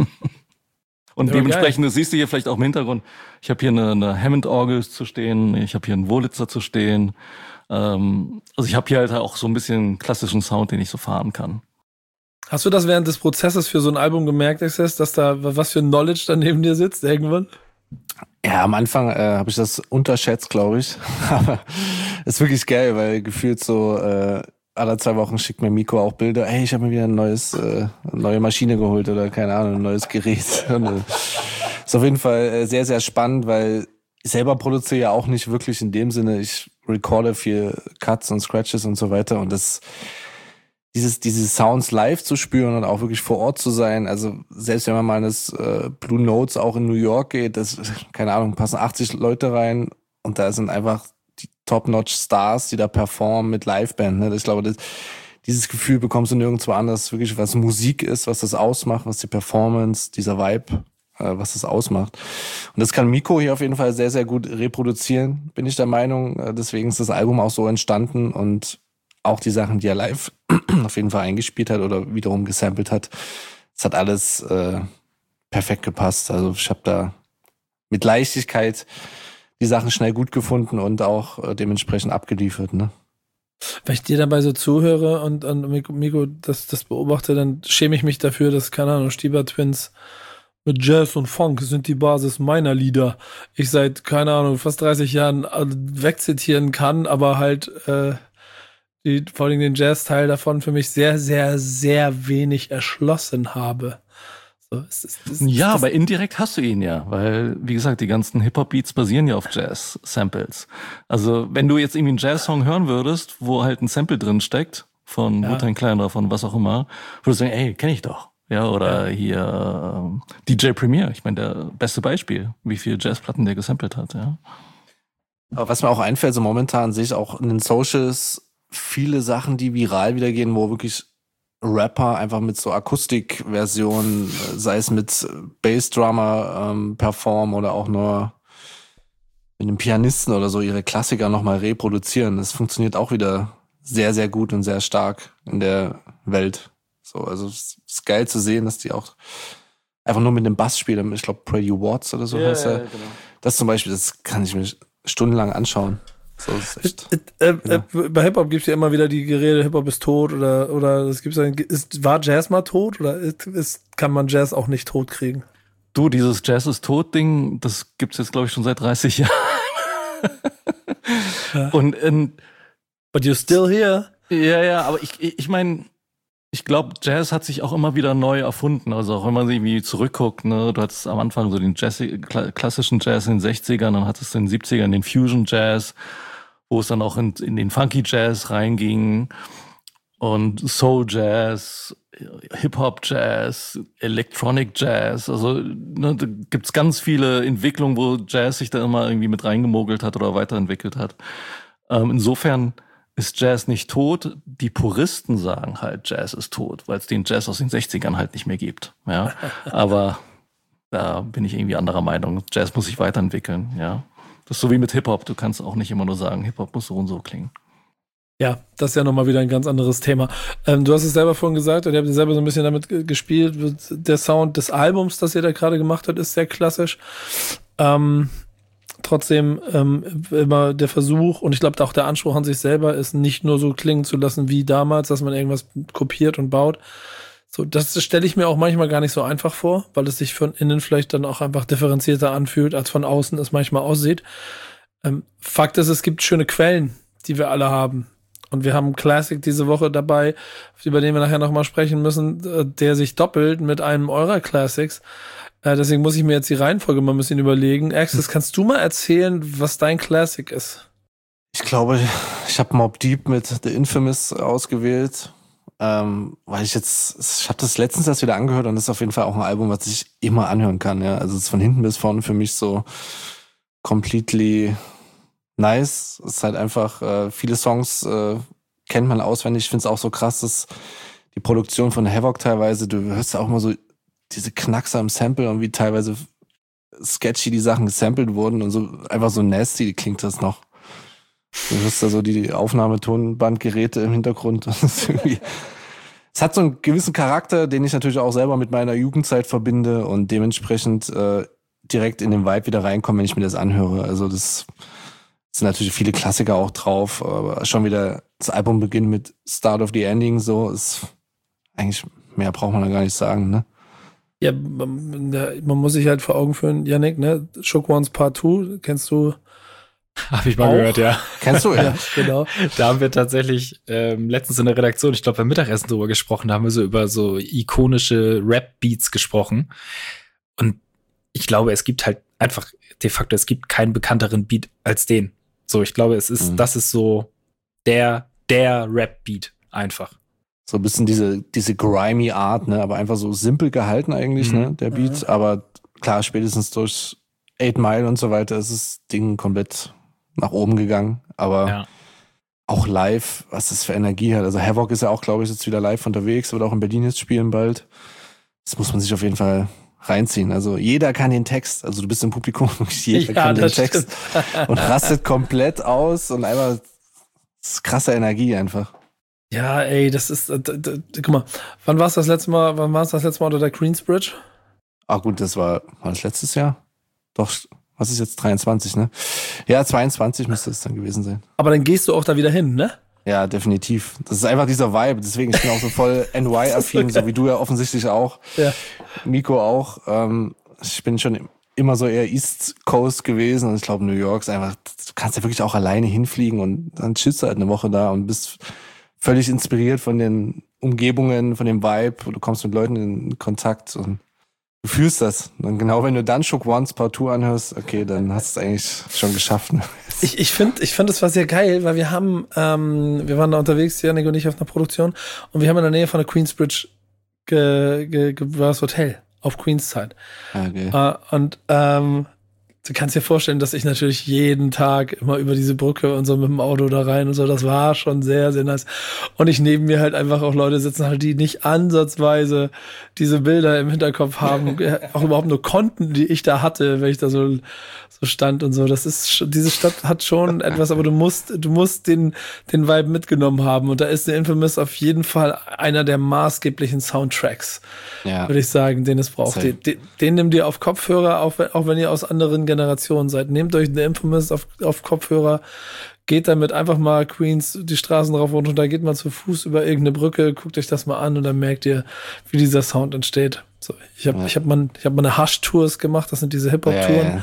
Und ja, dementsprechend, das siehst du hier vielleicht auch im Hintergrund, ich habe hier eine Hammond-Orgel zu stehen, ich habe hier einen Wurlitzer zu stehen. Also ich habe hier halt auch so ein bisschen klassischen Sound, den ich so fahren kann. Hast du das während des Prozesses für so ein Album gemerkt, Access, dass da was für ein Knowledge da neben dir sitzt irgendwann? Ja, am Anfang habe ich das unterschätzt, glaube ich. Aber ist wirklich geil, weil gefühlt so alle 2 Wochen schickt mir Miko auch Bilder. Hey, ich habe mir wieder eine neue Maschine geholt oder keine Ahnung, ein neues Gerät. Und, ist auf jeden Fall sehr, sehr spannend, weil ich selber produziere ja auch nicht wirklich in dem Sinne. Ich recorde viel Cuts und Scratches und so weiter und diese Sounds live zu spüren und auch wirklich vor Ort zu sein, also selbst wenn man mal in das Blue Notes auch in New York geht, das, keine Ahnung, passen 80 Leute rein und da sind einfach die Top-Notch-Stars, die da performen mit Liveband. Ne? Ich glaube, dieses Gefühl bekommst du nirgendwo anders, wirklich was Musik ist, was das ausmacht, was die Performance, dieser Vibe, was das ausmacht. Und das kann Miko hier auf jeden Fall sehr, sehr gut reproduzieren, bin ich der Meinung. Deswegen ist das Album auch so entstanden und auch die Sachen, die er live auf jeden Fall eingespielt hat oder wiederum gesampelt hat, es hat alles perfekt gepasst. Also ich habe da mit Leichtigkeit die Sachen schnell gut gefunden und auch dementsprechend abgeliefert. Ne? Wenn ich dir dabei so zuhöre und Miko das beobachte, dann schäme ich mich dafür, dass, keine Ahnung, Stieber Twins mit Jazz und Funk sind die Basis meiner Lieder. Ich seit, keine Ahnung, fast 30 Jahren wegzitieren kann, aber halt vor allem den Jazz-Teil davon für mich sehr, sehr, sehr wenig erschlossen habe. So, aber indirekt hast du ihn ja, weil, wie gesagt, die ganzen Hip-Hop-Beats basieren ja auf Jazz-Samples. Also, wenn du jetzt irgendwie einen Jazz-Song hören würdest, wo halt ein Sample drin steckt, von Wu-Tang Clan oder von was auch immer, würdest du sagen, ey, kenn ich doch. Ja, oder hier DJ Premier, ich meine, der beste Beispiel, wie viele Jazzplatten der gesampelt hat, ja. Aber was mir auch einfällt, so momentan sehe ich auch in den Socials viele Sachen, die viral wieder gehen, wo wirklich Rapper einfach mit so Akustikversionen, sei es mit Bassdrummer performen oder auch nur mit einem Pianisten oder so ihre Klassiker nochmal reproduzieren. Das funktioniert auch wieder sehr, sehr gut und sehr stark in der Welt. So, also es ist geil zu sehen, dass die auch einfach nur mit dem Bass spielen. Ich glaube, Brady Watts oder so heißt er. Ja, genau. Das zum Beispiel, das kann ich mir stundenlang anschauen. So, das ist echt, genau. Bei Hip-Hop gibt es ja immer wieder die Gerede, Hip-Hop ist tot oder es gibt war Jazz mal tot oder kann man Jazz auch nicht tot kriegen? Du, dieses Jazz ist tot Ding, das gibt's jetzt glaube ich schon seit 30 Jahren. Ja. Und But you're still here. Ja, aber ich meine, ich glaube, Jazz hat sich auch immer wieder neu erfunden. Also auch wenn man irgendwie zurückguckt, ne, du hattest am Anfang so den klassischen Jazz in den 60ern, dann hattest du in den 70ern den Fusion Jazz, wo es dann auch in den Funky Jazz reinging und Soul Jazz, Hip-Hop Jazz, Electronic Jazz. Also ne, da gibt's ganz viele Entwicklungen, wo Jazz sich da immer irgendwie mit reingemogelt hat oder weiterentwickelt hat. Insofern ist Jazz nicht tot. Die Puristen sagen halt, Jazz ist tot, weil es den Jazz aus den 60ern halt nicht mehr gibt. Ja, aber da bin ich irgendwie anderer Meinung. Jazz muss sich weiterentwickeln. Ja, das ist so wie mit Hip-Hop. Du kannst auch nicht immer nur sagen, Hip-Hop muss so und so klingen. Ja, das ist ja nochmal wieder ein ganz anderes Thema. Du hast es selber vorhin gesagt, und ihr habt selber so ein bisschen damit gespielt. Der Sound des Albums, das ihr da gerade gemacht habt, ist sehr klassisch. Trotzdem immer der Versuch, und ich glaube auch der Anspruch an sich selber ist, nicht nur so klingen zu lassen wie damals, dass man irgendwas kopiert und baut. So, das stelle ich mir auch manchmal gar nicht so einfach vor, weil es sich von innen vielleicht dann auch einfach differenzierter anfühlt, als von außen es manchmal aussieht. Fakt ist, es gibt schöne Quellen, die wir alle haben. Und wir haben einen Classic diese Woche dabei, über den wir nachher nochmal sprechen müssen, der sich doppelt mit einem eurer Classics. Deswegen muss ich mir jetzt die Reihenfolge mal ein bisschen überlegen. Access, kannst du mal erzählen, was dein Classic ist? Ich glaube, ich habe Mobb Deep mit The Infamous ausgewählt, weil ich habe das letztens erst wieder angehört und das ist auf jeden Fall auch ein Album, was ich immer anhören kann. Ja, also es ist von hinten bis vorne für mich so completely nice. Es ist halt einfach, viele Songs kennt man auswendig. Ich finde es auch so krass, dass die Produktion von Havoc teilweise, du hörst ja auch mal so diese Knackser im Sample und wie teilweise sketchy die Sachen gesampelt wurden und so einfach so nasty klingt das noch. Du hörst da so die Aufnahmetonbandgeräte im Hintergrund. Es hat so einen gewissen Charakter, den ich natürlich auch selber mit meiner Jugendzeit verbinde und dementsprechend direkt in den Vibe wieder reinkomme, wenn ich mir das anhöre. Also das sind natürlich viele Klassiker auch drauf, aber schon wieder das Album beginnt mit Start of the Ending, so ist eigentlich mehr braucht man da gar nicht sagen, ne? Ja, man muss sich halt vor Augen führen, Yannick, ne? Shook Ones Part 2, kennst du? Habe ich mal gehört, ja. Kennst du, ja? Ja, genau. Da haben wir tatsächlich letztens in der Redaktion, ich glaube beim Mittagessen drüber gesprochen, da haben wir so über so ikonische Rap-Beats gesprochen. Und ich glaube, es gibt halt einfach de facto, es gibt keinen bekannteren Beat als den. So, ich glaube, das ist so der Rap-Beat einfach. So ein bisschen diese grimy Art, ne, aber einfach so simpel gehalten eigentlich, ne, der Beat. Aber klar, spätestens durch 8 Mile und so weiter ist das Ding komplett nach oben gegangen. Aber auch live, was das für Energie hat. Also Havoc ist ja auch, glaube ich, jetzt wieder live unterwegs, wird auch in Berlin jetzt spielen bald. Das muss man sich auf jeden Fall reinziehen. Also jeder kann den Text, also du bist im Publikum, jeder kann den Text und rastet komplett aus und einfach das ist krasse Energie einfach. Ja, ey, das ist, guck mal, wann war es das letzte Mal unter der Queensbridge? Ah gut, war das letztes Jahr? Doch, was ist jetzt 23, ne? Ja, 22 müsste es dann gewesen sein. Aber dann gehst du auch da wieder hin, ne? Ja, definitiv. Das ist einfach dieser Vibe, deswegen ich bin auch so voll NY-affin, so wie du ja offensichtlich auch. Ja. Miko auch. Ich bin schon immer so eher East Coast gewesen und ich glaube New York ist einfach, du kannst ja wirklich auch alleine hinfliegen und dann chillst du halt eine Woche da und bist völlig inspiriert von den Umgebungen, von dem Vibe. Du kommst mit Leuten in Kontakt und du fühlst das. Und genau wenn du dann Shook Ones Part 2 anhörst, okay, dann hast du es eigentlich schon geschafft. Ne? Ich finde, das war sehr geil, weil wir waren da unterwegs, Janik und ich, auf einer Produktion und wir haben in der Nähe von der Queensbridge war das Hotel auf Queensside. Okay. Und du kannst dir vorstellen, dass ich natürlich jeden Tag immer über diese Brücke und so mit dem Auto da rein und so, das war schon sehr, sehr nice. Und ich neben mir halt einfach auch Leute sitzen halt, die nicht ansatzweise diese Bilder im Hinterkopf haben, auch überhaupt nur konnten, die ich da hatte, wenn ich da so stand und so. Das ist, diese Stadt hat schon etwas, aber du musst den Vibe mitgenommen haben. Und da ist der Infamous auf jeden Fall einer der maßgeblichen Soundtracks, würde ich sagen, den es braucht. Den nehmt ihr auf Kopfhörer, auch wenn ihr aus anderen Generationen seid. Nehmt euch den Infamous auf Kopfhörer, geht damit einfach mal Queens die Straßen rauf und da geht mal zu Fuß über irgendeine Brücke, guckt euch das mal an und dann merkt ihr, wie dieser Sound entsteht. So, ich hab mal eine Hush-Tours gemacht, das sind diese Hip-Hop-Touren.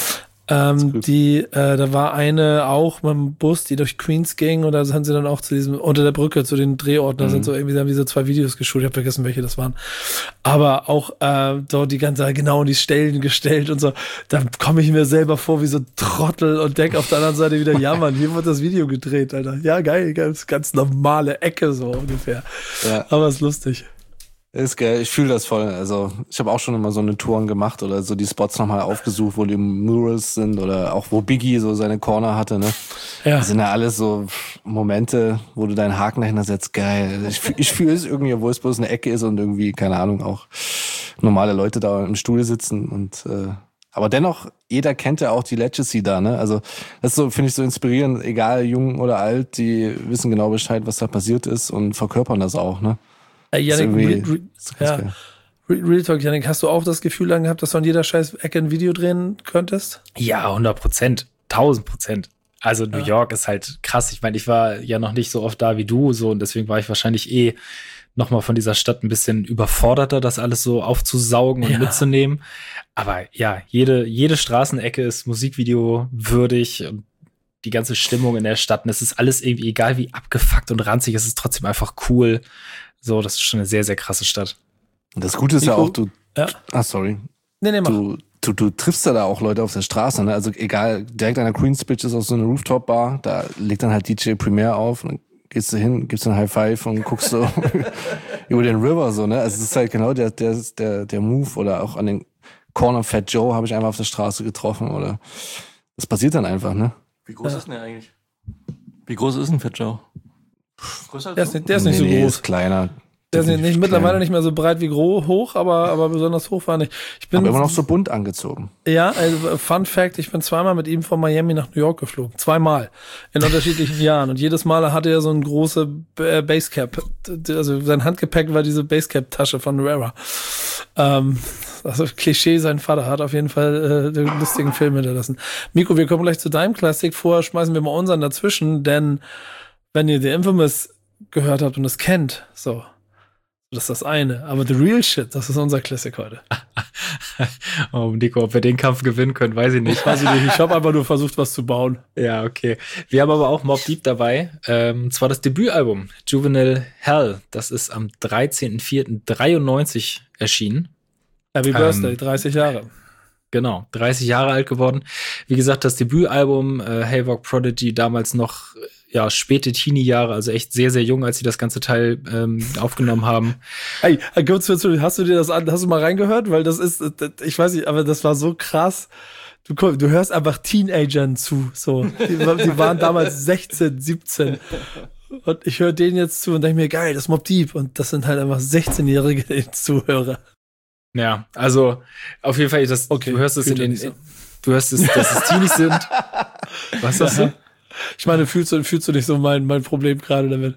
Da war eine auch mit dem Bus, die durch Queens ging und da sind sie dann auch zu diesem, unter der Brücke, zu den Drehorten, da sind so irgendwie, da haben die so 2 Videos geschult, ich habe vergessen, welche das waren. Aber auch dort die ganze, genau in die Stellen gestellt und so, da komme ich mir selber vor wie so ein Trottel und denk auf der anderen Seite wieder, ja Mann, hier wird das Video gedreht, Alter. Ja, geil, ganz normale Ecke so ungefähr. Ja. Aber ist lustig. Ist geil, ich fühle das voll. Also ich habe auch schon immer so eine Touren gemacht oder so die Spots nochmal aufgesucht, wo die Murals sind oder auch wo Biggie so seine Corner hatte, ne? Ja. Das sind ja alles so Momente, wo du deinen Haken dahinter setzt. Geil. Ich fühle es irgendwie, wo es bloß eine Ecke ist und irgendwie, keine Ahnung, auch normale Leute da im Stuhl sitzen und aber dennoch, jeder kennt ja auch die Legacy da, ne? Also das ist so, finde ich, so inspirierend, egal jung oder alt, die wissen genau Bescheid, was da passiert ist und verkörpern das auch, ne? Yannick, Real Talk, Yannick, hast du auch das Gefühl dann gehabt, dass du an jeder scheiß Ecke ein Video drehen könntest? Ja, 100%, 1000%. Also New York ist halt krass. Ich meine, ich war ja noch nicht so oft da wie du, so, und deswegen war ich wahrscheinlich nochmal von dieser Stadt ein bisschen überforderter, das alles so aufzusaugen und mitzunehmen. Aber ja, jede Straßenecke ist Musikvideo würdig und die ganze Stimmung in der Stadt. Und es ist alles irgendwie, egal wie abgefuckt und ranzig, es ist trotzdem einfach cool. So, das ist schon eine sehr, sehr krasse Stadt. Und das Gute ist ja auch, sorry. Nee, mach. du triffst ja da auch Leute auf der Straße, ne? Also egal, direkt an der Queensbridge ist auch so eine Rooftop-Bar, da legt dann halt DJ Premier auf und dann gehst du hin, gibst einen High Five und guckst so über den River so, ne? Also es ist halt genau der Move. Oder auch an den Corner Fat Joe habe ich einfach auf der Straße getroffen oder das passiert dann einfach, ne? Wie groß ist denn der eigentlich? Wie groß ist ein Fat Joe? Größer als der ist nicht so groß. Ist kleiner. Der ist nicht, mittlerweile nicht mehr so breit wie hoch, aber besonders hoch war nicht. Ich bin aber immer noch so bunt angezogen. Ja, also Fun Fact, ich bin zweimal mit ihm von Miami nach New York geflogen. Zweimal. In unterschiedlichen Jahren. Und jedes Mal hatte er so eine große Basecap. Also sein Handgepäck war diese Basecap-Tasche von Rara. Also Klischee, sein Vater hat auf jeden Fall den lustigen Film hinterlassen. Miko, wir kommen gleich zu deinem Klassik. Vorher schmeißen wir mal unseren dazwischen, denn wenn ihr The Infamous gehört habt und es kennt, so, das ist das eine. Aber The Real Shit, das ist unser Classic heute. Oh, Nico, ob wir den Kampf gewinnen können, weiß ich nicht. Ich habe einfach nur versucht, was zu bauen. Ja, okay. Wir haben aber auch Mobb Deep dabei. Zwar das Debütalbum, Juvenile Hell. Das ist am 13.04.93 erschienen. Happy Birthday, 30 Jahre. Genau, 30 Jahre alt geworden. Wie gesagt, das Debütalbum Havoc Prodigy, damals noch späte Teenie-Jahre, also echt sehr, sehr jung, als sie das ganze Teil aufgenommen haben. Hey, hast du dir hast du mal reingehört? Weil das ist, ich weiß nicht, aber das war so krass. Du hörst einfach Teenagern zu, so. Die waren damals 16, 17. Und ich höre denen jetzt zu und denke mir, geil, das ist Mobb Deep. Und das sind halt einfach 16-jährige Zuhörer. Ja, also auf jeden Fall, du hörst es du hörst es, dass es Teenies sind. Was sagst du? Ich meine, fühlst du nicht so mein Problem gerade damit?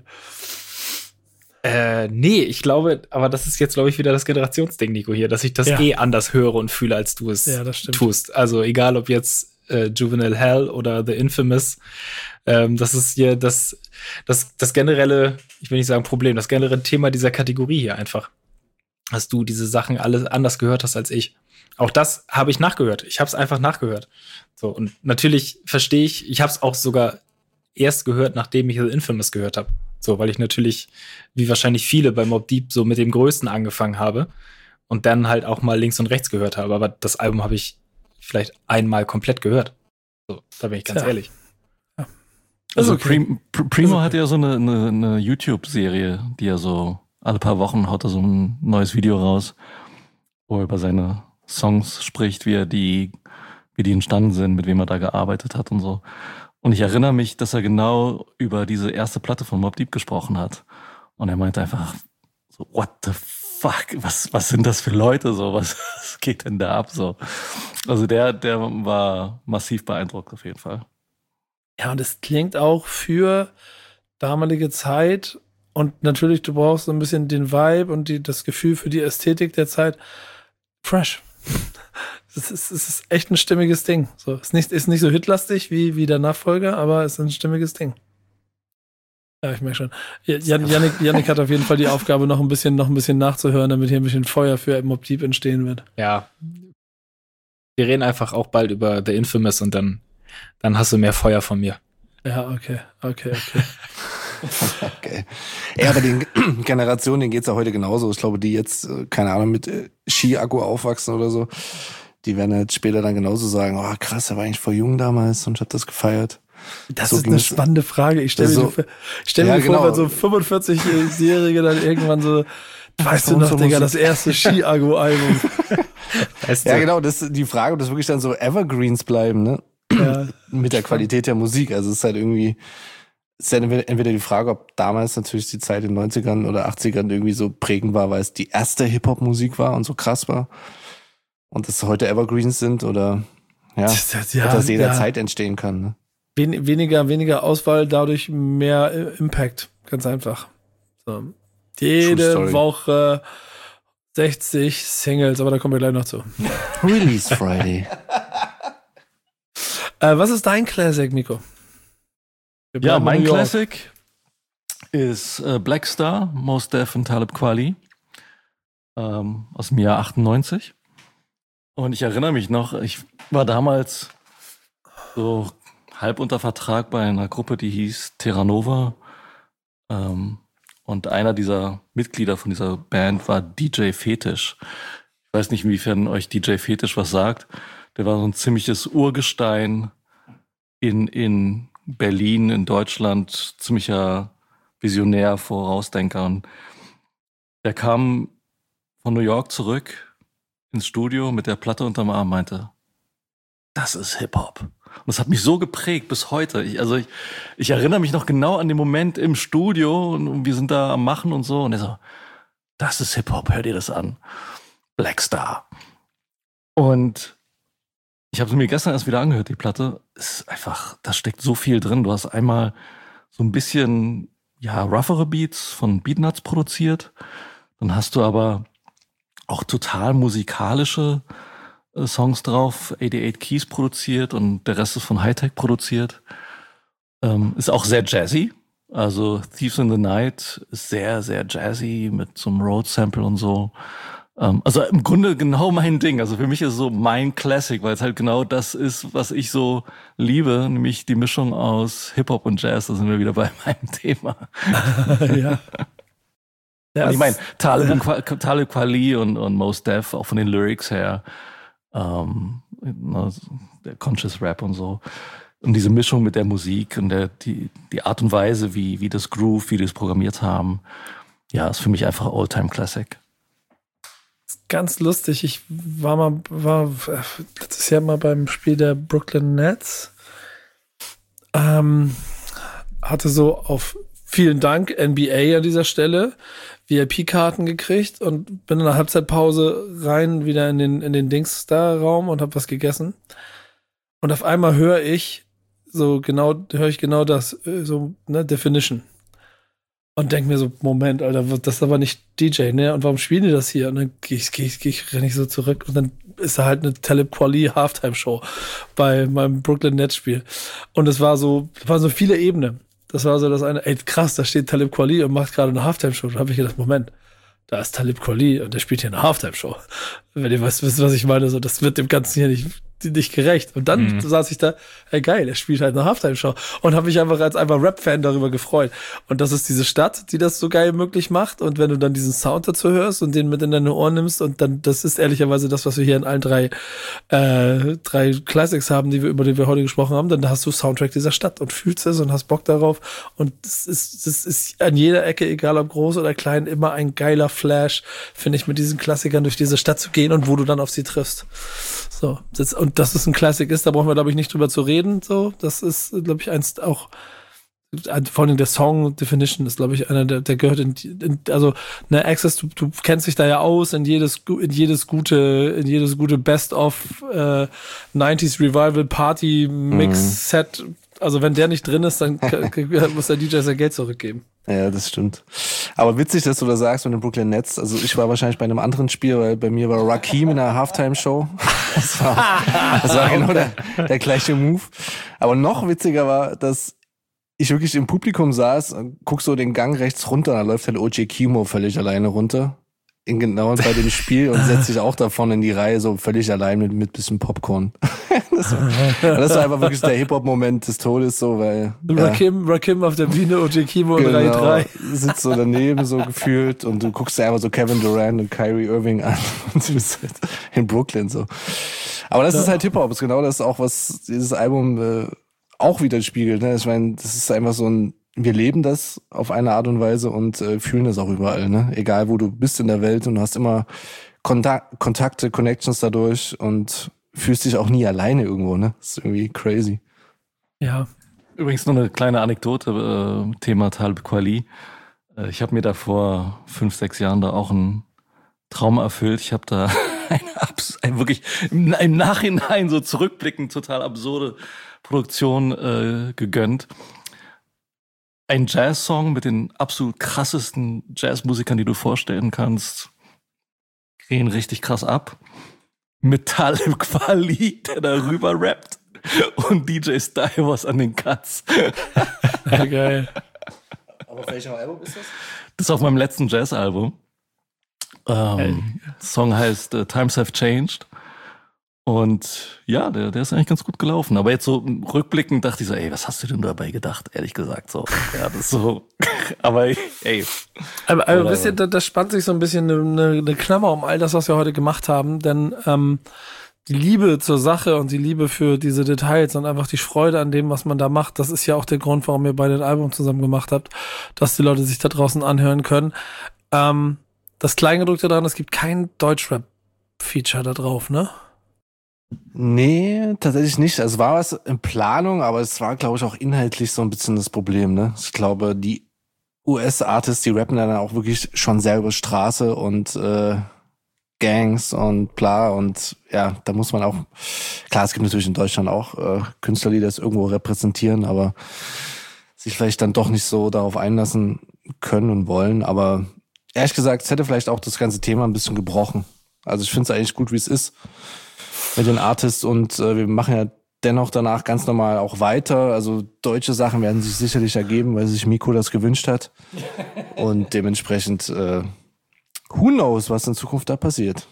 Nee, ich glaube, aber das ist jetzt, glaube ich, wieder das Generationsding, Nico, hier, dass ich das anders höre und fühle, als du es tust. Also egal, ob jetzt Juvenile Hell oder The Infamous, das ist hier das generelle, ich will nicht sagen Problem, das generelle Thema dieser Kategorie hier einfach. Dass du diese Sachen alle anders gehört hast als ich. Auch das habe ich nachgehört. Ich habe es einfach nachgehört. So, und natürlich verstehe ich habe es auch sogar erst gehört, nachdem ich The Infamous gehört habe. So, weil ich natürlich, wie wahrscheinlich viele bei Mobb Deep, so mit dem Größten angefangen habe und dann halt auch mal links und rechts gehört habe. Aber das Album habe ich vielleicht einmal komplett gehört. So, da bin ich ganz ehrlich. Ja. Also okay. Primo hat ja so eine YouTube-Serie, die er so alle paar Wochen haut er so ein neues Video raus, wo er über seine Songs spricht, wie die entstanden sind, mit wem er da gearbeitet hat und so. Und ich erinnere mich, dass er genau über diese erste Platte von Mobb Deep gesprochen hat. Und er meinte einfach so, what the fuck, was sind das für Leute so, was geht denn da ab so? Also der war massiv beeindruckt auf jeden Fall. Ja, und es klingt auch für damalige Zeit. Und natürlich, du brauchst so ein bisschen den Vibe und das Gefühl für die Ästhetik der Zeit. Fresh. Es ist echt ein stimmiges Ding. So, ist nicht so hitlastig wie der Nachfolger, aber es ist ein stimmiges Ding. Ja, ich merke schon. Yannick hat auf jeden Fall die Aufgabe, noch ein bisschen nachzuhören, damit hier ein bisschen Feuer für Mobb Deep entstehen wird. Ja. Wir reden einfach auch bald über The Infamous und dann hast du mehr Feuer von mir. Ja, okay. Okay. Ja, aber den Generationen, denen geht's ja heute genauso. Ich glaube, die jetzt, keine Ahnung, mit Ski-Akku aufwachsen oder so, die werden halt später dann genauso sagen, oh krass, er war eigentlich voll jung damals und ich hab das gefeiert. Das so ist eine spannende Frage. Ich stelle mir vor, wenn so 45-Jährige dann irgendwann so, weißt du noch, Digga, das erste Ski-Akku-Album. Ja, genau, das ist die Frage, ob das wirklich dann so Evergreens bleiben, ne? Ja. Mit der Qualität der Musik. Also es ist halt irgendwie, es ist ja entweder die Frage, ob damals natürlich die Zeit in den 90ern oder 80ern irgendwie so prägend war, weil es die erste Hip-Hop-Musik war und so krass war. Und dass heute Evergreens sind oder dass jederzeit entstehen kann. Ne? Weniger Auswahl, dadurch mehr Impact. Ganz einfach. So. Jede Woche 60 Singles, aber da kommen wir gleich noch zu. Release Friday. Was ist dein Classic, Nico? Ja, mein Classic ist Black Star, Mos Def und Talib Kweli aus dem Jahr 98. Und ich erinnere mich noch, ich war damals so halb unter Vertrag bei einer Gruppe, die hieß Terranova. Und einer dieser Mitglieder von dieser Band war DJ Fetisch. Ich weiß nicht, inwiefern euch DJ Fetisch was sagt. Der war so ein ziemliches Urgestein in Berlin, in Deutschland, ziemlicher Visionär, Vorausdenker. Und der kam von New York zurück ins Studio mit der Platte unterm Arm, meinte, das ist Hip-Hop. Und das hat mich so geprägt bis heute. Ich erinnere mich noch genau an den Moment im Studio und wir sind da am Machen und so. Und er so, das ist Hip-Hop, hör dir das an. Black Star. Und ich habe sie mir gestern erst wieder angehört, die Platte. Es ist einfach, da steckt so viel drin. Du hast einmal so ein bisschen, roughere Beats von Beatnuts produziert. Dann hast du aber auch total musikalische Songs drauf, 88 Keys produziert und der Rest ist von Hightech produziert. Ist auch sehr jazzy. Also Thieves in the Night ist sehr, sehr jazzy mit so einem Road-Sample und so. Also im Grunde genau mein Ding. Also für mich ist es so mein Classic, weil es halt genau das ist, was ich so liebe, nämlich die Mischung aus Hip-Hop und Jazz. Da sind wir wieder bei meinem Thema. Ja. Und ich meine, Talib Kweli und Mos Def, auch von den Lyrics her, der Conscious Rap und so. Und diese Mischung mit der Musik und die Art und Weise, wie das Groove, wie die es programmiert haben, ja, ist für mich einfach All-Time Classic. Ganz lustig. Ich war letztes Jahr mal beim Spiel der Brooklyn Nets. Hatte so auf vielen Dank NBA an dieser Stelle VIP-Karten gekriegt und bin in der Halbzeitpause rein wieder in den Dings-Star-Raum und hab was gegessen. Und auf einmal höre ich genau das, Definition. Und denk mir so, Moment, Alter, das ist aber nicht DJ, ne? Und warum spielen die das hier? Und dann renne ich so zurück und dann ist da halt eine Talib Kweli Halftime-Show bei meinem Brooklyn Nets-Spiel. Und es waren so viele Ebenen. Das war so das eine, ey, krass, da steht Talib Kweli und macht gerade eine Halftime-Show. Da habe ich gedacht, Moment, da ist Talib Kweli und der spielt hier eine Halftime-Show. Wenn ihr wisst, was ich meine, so, das wird dem Ganzen hier nicht gerecht. Und dann saß ich da, ey geil, er spielt halt eine Halftime-Show und habe mich einfach als Rap-Fan darüber gefreut. Und das ist diese Stadt, die das so geil möglich macht. Und wenn du dann diesen Sound dazu hörst und den mit in deine Ohren nimmst und dann, das ist ehrlicherweise das, was wir hier in allen drei Classics haben, über die wir heute gesprochen haben, dann hast du Soundtrack dieser Stadt und fühlst es und hast Bock darauf. Und das ist an jeder Ecke, egal ob groß oder klein, immer ein geiler Flash, finde ich, mit diesen Klassikern durch diese Stadt zu gehen und wo du dann auf sie triffst. So, und dass es ein Classic ist, da brauchen wir, glaube ich, nicht drüber zu reden. So, das ist, glaube ich, eins auch, vor allem der Song Definition ist, glaube ich, einer, der gehört also, ne, Access, du kennst dich da ja aus in jedes gute Best-of 90s Revival Party Mix Set. Also, wenn der nicht drin ist, dann muss der DJ sein Geld zurückgeben. Ja, das stimmt. Aber witzig, dass du das sagst mit den Brooklyn Nets. Also ich war wahrscheinlich bei einem anderen Spiel, weil bei mir war Rakim in einer Halftime-Show. Das war genau der gleiche Move. Aber noch witziger war, dass ich wirklich im Publikum saß und guck so den Gang rechts runter, da läuft halt OJ Kimo völlig alleine runter. Genau bei dem Spiel und setzt sich auch da vorne in die Reihe, so völlig allein mit bisschen Popcorn. Das war einfach wirklich der Hip-Hop-Moment des Todes, so, weil. Rakim auf der Bühne, OJ Kimo in Reihe 3. Sitzt so daneben, so gefühlt, und du guckst dir einfach so Kevin Durant und Kyrie Irving an und du bist halt in Brooklyn, so. Aber das ist halt Hip-Hop, ist genau das auch, was dieses Album auch widerspiegelt, ne? Ich meine, das ist einfach so wir leben das auf eine Art und Weise und fühlen das auch überall, ne? Egal wo du bist in der Welt, und du hast immer Kontakte, Connections dadurch und fühlst dich auch nie alleine irgendwo, ne? Das ist irgendwie crazy. Ja. Übrigens noch eine kleine Anekdote, Thema Talib Kweli. Ich habe mir da vor 5-6 Jahren da auch einen Traum erfüllt. Ich habe da wirklich im Nachhinein so zurückblickend total absurde Produktion gegönnt. Ein Jazz-Song mit den absolut krassesten Jazzmusikern, die du vorstellen kannst, gehen richtig krass ab. Mit Talib Kweli, der darüber rappt, und DJ Stylewars an den Cuts. Ja, geil. Aber auf welchem Album ist das? Das ist auf meinem letzten Jazz-Album. Song heißt Times Have Changed. Und ja, der ist eigentlich ganz gut gelaufen. Aber jetzt so rückblickend dachte ich so, ey, was hast du denn dabei gedacht? Ehrlich gesagt, so. Ja, das ist so. Aber ey. Aber wisst ihr, da spannt sich so ein bisschen eine Klammer um all das, was wir heute gemacht haben. Denn die Liebe zur Sache und die Liebe für diese Details und einfach die Freude an dem, was man da macht, das ist ja auch der Grund, warum ihr beide ein Album zusammen gemacht habt, dass die Leute sich da draußen anhören können. Das Kleingedruckte daran, es gibt kein Deutschrap-Feature da drauf, ne? Nee, tatsächlich nicht. Es war was in Planung, aber es war, glaube ich, auch inhaltlich so ein bisschen das Problem, ne? Ich glaube, die US-Artists, die rappen dann auch wirklich schon selber Straße und Gangs und bla und ja, da muss man auch, klar, es gibt natürlich in Deutschland auch Künstler, die das irgendwo repräsentieren, aber sich vielleicht dann doch nicht so darauf einlassen können und wollen, aber ehrlich gesagt, es hätte vielleicht auch das ganze Thema ein bisschen gebrochen. Also ich finde es eigentlich gut, wie es ist mit den Artists und wir machen ja dennoch danach ganz normal auch weiter. Also deutsche Sachen werden sich sicherlich ergeben, weil sich Miko das gewünscht hat. Und dementsprechend, who knows, was in Zukunft da passiert.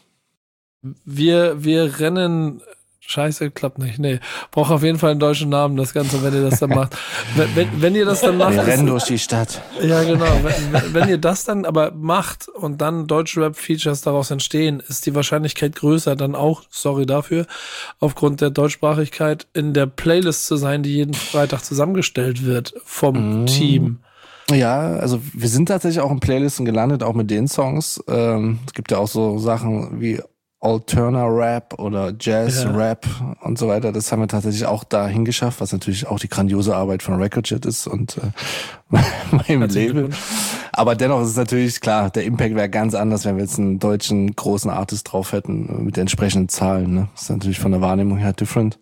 Wir rennen. Scheiße, klappt nicht. Nee, braucht auf jeden Fall einen deutschen Namen, das Ganze, wenn ihr das dann macht. Wenn ihr das dann macht. Wir rennen durch die Stadt. Ja, genau. Wenn ihr das dann aber macht und dann Deutsch-Rap-Features daraus entstehen, ist die Wahrscheinlichkeit größer, dann auch, sorry dafür, aufgrund der Deutschsprachigkeit in der Playlist zu sein, die jeden Freitag zusammengestellt wird vom Team. Ja, also wir sind tatsächlich auch in Playlisten gelandet, auch mit den Songs. Es gibt ja auch so Sachen wie Alterna Rap oder Jazz Rap und so weiter. Das haben wir tatsächlich auch dahin geschafft, was natürlich auch die grandiose Arbeit von Recordjet ist und meinem Label. Aber dennoch ist es natürlich klar, der Impact wäre ganz anders, wenn wir jetzt einen deutschen großen Artist drauf hätten mit den entsprechenden Zahlen. Ne? Das ist natürlich von der Wahrnehmung her different.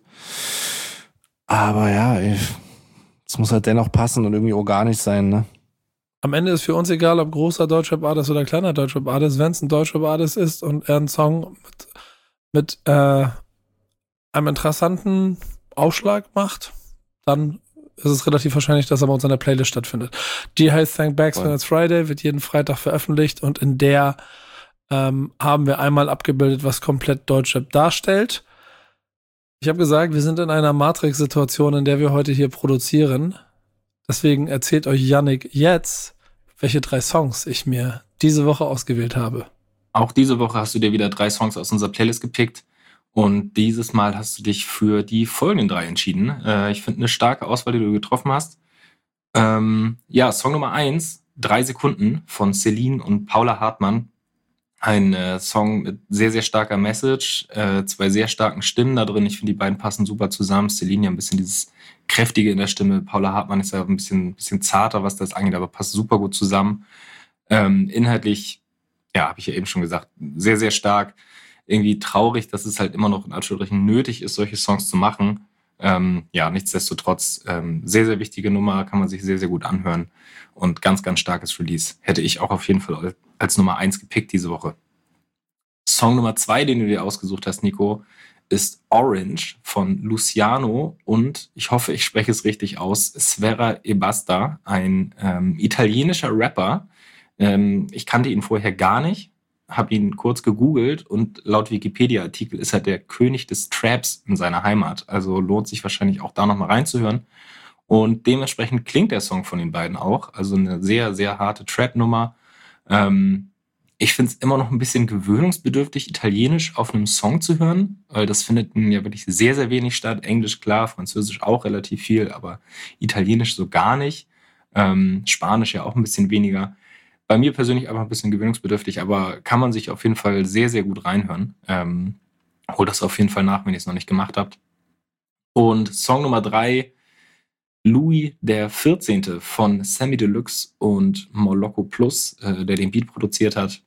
Aber ja, es muss halt dennoch passen und irgendwie organisch sein, ne? Am Ende ist für uns egal, ob großer Deutschrap-Artist oder kleiner Deutschrap-Artist, wenn es ein Deutschrap-Artist ist und er einen Song mit einem interessanten Aufschlag macht, dann ist es relativ wahrscheinlich, dass er bei uns in der Playlist stattfindet. Die heißt Thank Bags When It's Friday, wird jeden Freitag veröffentlicht und in der haben wir einmal abgebildet, was komplett Deutschrap darstellt. Ich habe gesagt, wir sind in einer Matrix-Situation, in der wir heute hier produzieren. Deswegen erzählt euch Yannick jetzt, welche 3 Songs ich mir diese Woche ausgewählt habe. Auch diese Woche hast du dir wieder 3 Songs aus unserer Playlist gepickt und dieses Mal hast du dich für die folgenden 3 entschieden. Ich finde eine starke Auswahl, die du getroffen hast. Ja, Song Nummer 1, 3 Sekunden von Celine und Paula Hartmann. Ein Song mit sehr, sehr starker Message, 2 sehr starken Stimmen da drin. Ich finde, die beiden passen super zusammen. Celine ja ein bisschen dieses Kräftige in der Stimme. Paula Hartmann ist ja ein bisschen zarter, was das angeht, aber passt super gut zusammen. Inhaltlich, ja, habe ich ja eben schon gesagt, sehr, sehr stark. Irgendwie traurig, dass es halt immer noch in Anführungsstrichen nötig ist, solche Songs zu machen. Ja, nichtsdestotrotz, sehr, sehr wichtige Nummer, kann man sich sehr, sehr gut anhören. Und ganz, ganz starkes Release. Hätte ich auch auf jeden Fall als Nummer 1 gepickt diese Woche. Song Nummer 2, den du dir ausgesucht hast, Nico, ist Orange von Luciano und ich hoffe, ich spreche es richtig aus, Sfera Ebbasta, ein italienischer Rapper. Ich kannte ihn vorher gar nicht, habe ihn kurz gegoogelt und laut Wikipedia-Artikel ist er der König des Traps in seiner Heimat. Also lohnt sich wahrscheinlich auch da nochmal reinzuhören. Und dementsprechend klingt der Song von den beiden auch. Also eine sehr, sehr harte Trap-Nummer. Ich finde es immer noch ein bisschen gewöhnungsbedürftig, Italienisch auf einem Song zu hören, weil das findet ja wirklich sehr, sehr wenig statt. Englisch klar, Französisch auch relativ viel, aber Italienisch so gar nicht. Spanisch ja auch ein bisschen weniger. Bei mir persönlich einfach ein bisschen gewöhnungsbedürftig, aber kann man sich auf jeden Fall sehr, sehr gut reinhören. Holt das auf jeden Fall nach, wenn ihr es noch nicht gemacht habt. Und Song Nummer 3, Louis der 14. von Sammy Deluxe und Moloko Plus, der den Beat produziert hat.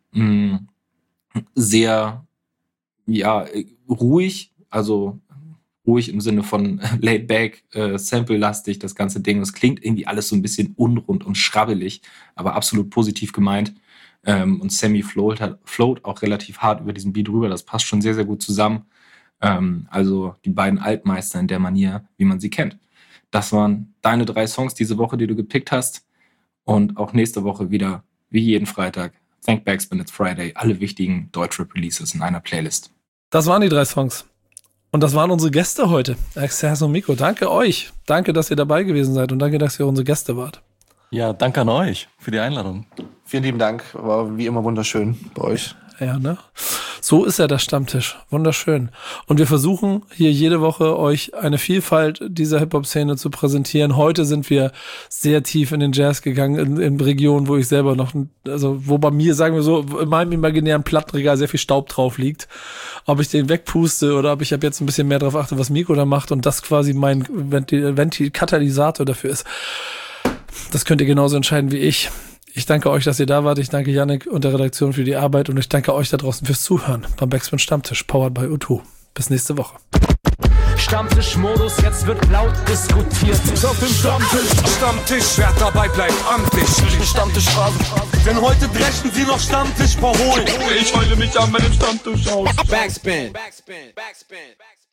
Sehr, ja, ruhig, also ruhig im Sinne von laid back, sample-lastig, das ganze Ding. Es klingt irgendwie alles so ein bisschen unrund und schrabbelig, aber absolut positiv gemeint. Und Sammy float auch relativ hart über diesen Beat rüber. Das passt schon sehr, sehr gut zusammen. Also die beiden Altmeister in der Manier, wie man sie kennt. Das waren deine 3 Songs diese Woche, die du gepickt hast. Und auch nächste Woche wieder, wie jeden Freitag, Thank Bags When It's Friday, alle wichtigen Deutschrap-Releases in einer Playlist. Das waren die 3 Songs. Und das waren unsere Gäste heute. Exzess und Miko, danke euch. Danke, dass ihr dabei gewesen seid und danke, dass ihr unsere Gäste wart. Ja, danke an euch für die Einladung. Vielen lieben Dank. War wie immer wunderschön bei euch. Ja, ne? So ist ja der Stammtisch. Wunderschön. Und wir versuchen hier jede Woche euch eine Vielfalt dieser Hip-Hop-Szene zu präsentieren. Heute sind wir sehr tief in den Jazz gegangen, in Regionen, wo ich selber noch, also wo bei mir, sagen wir so, in meinem imaginären Plattenregal sehr viel Staub drauf liegt. Ob ich den wegpuste oder ob ich ab jetzt ein bisschen mehr darauf achte, was Miko da macht und das quasi mein Katalysator dafür ist. Das könnt ihr genauso entscheiden wie ich. Ich danke euch, dass ihr da wart. Ich danke Yannick und der Redaktion für die Arbeit und ich danke euch da draußen fürs Zuhören beim Backspin Stammtisch, powered by O2. Bis nächste Woche. Stammtischmodus, jetzt wird laut diskutiert. Auf dem Stammtisch, wer dabei bleibt, amtlich. Stammtischphase. Denn heute brechen sie noch Stammtisch verholen. Ich heule mich an meinem Stammtisch aus. Backspin.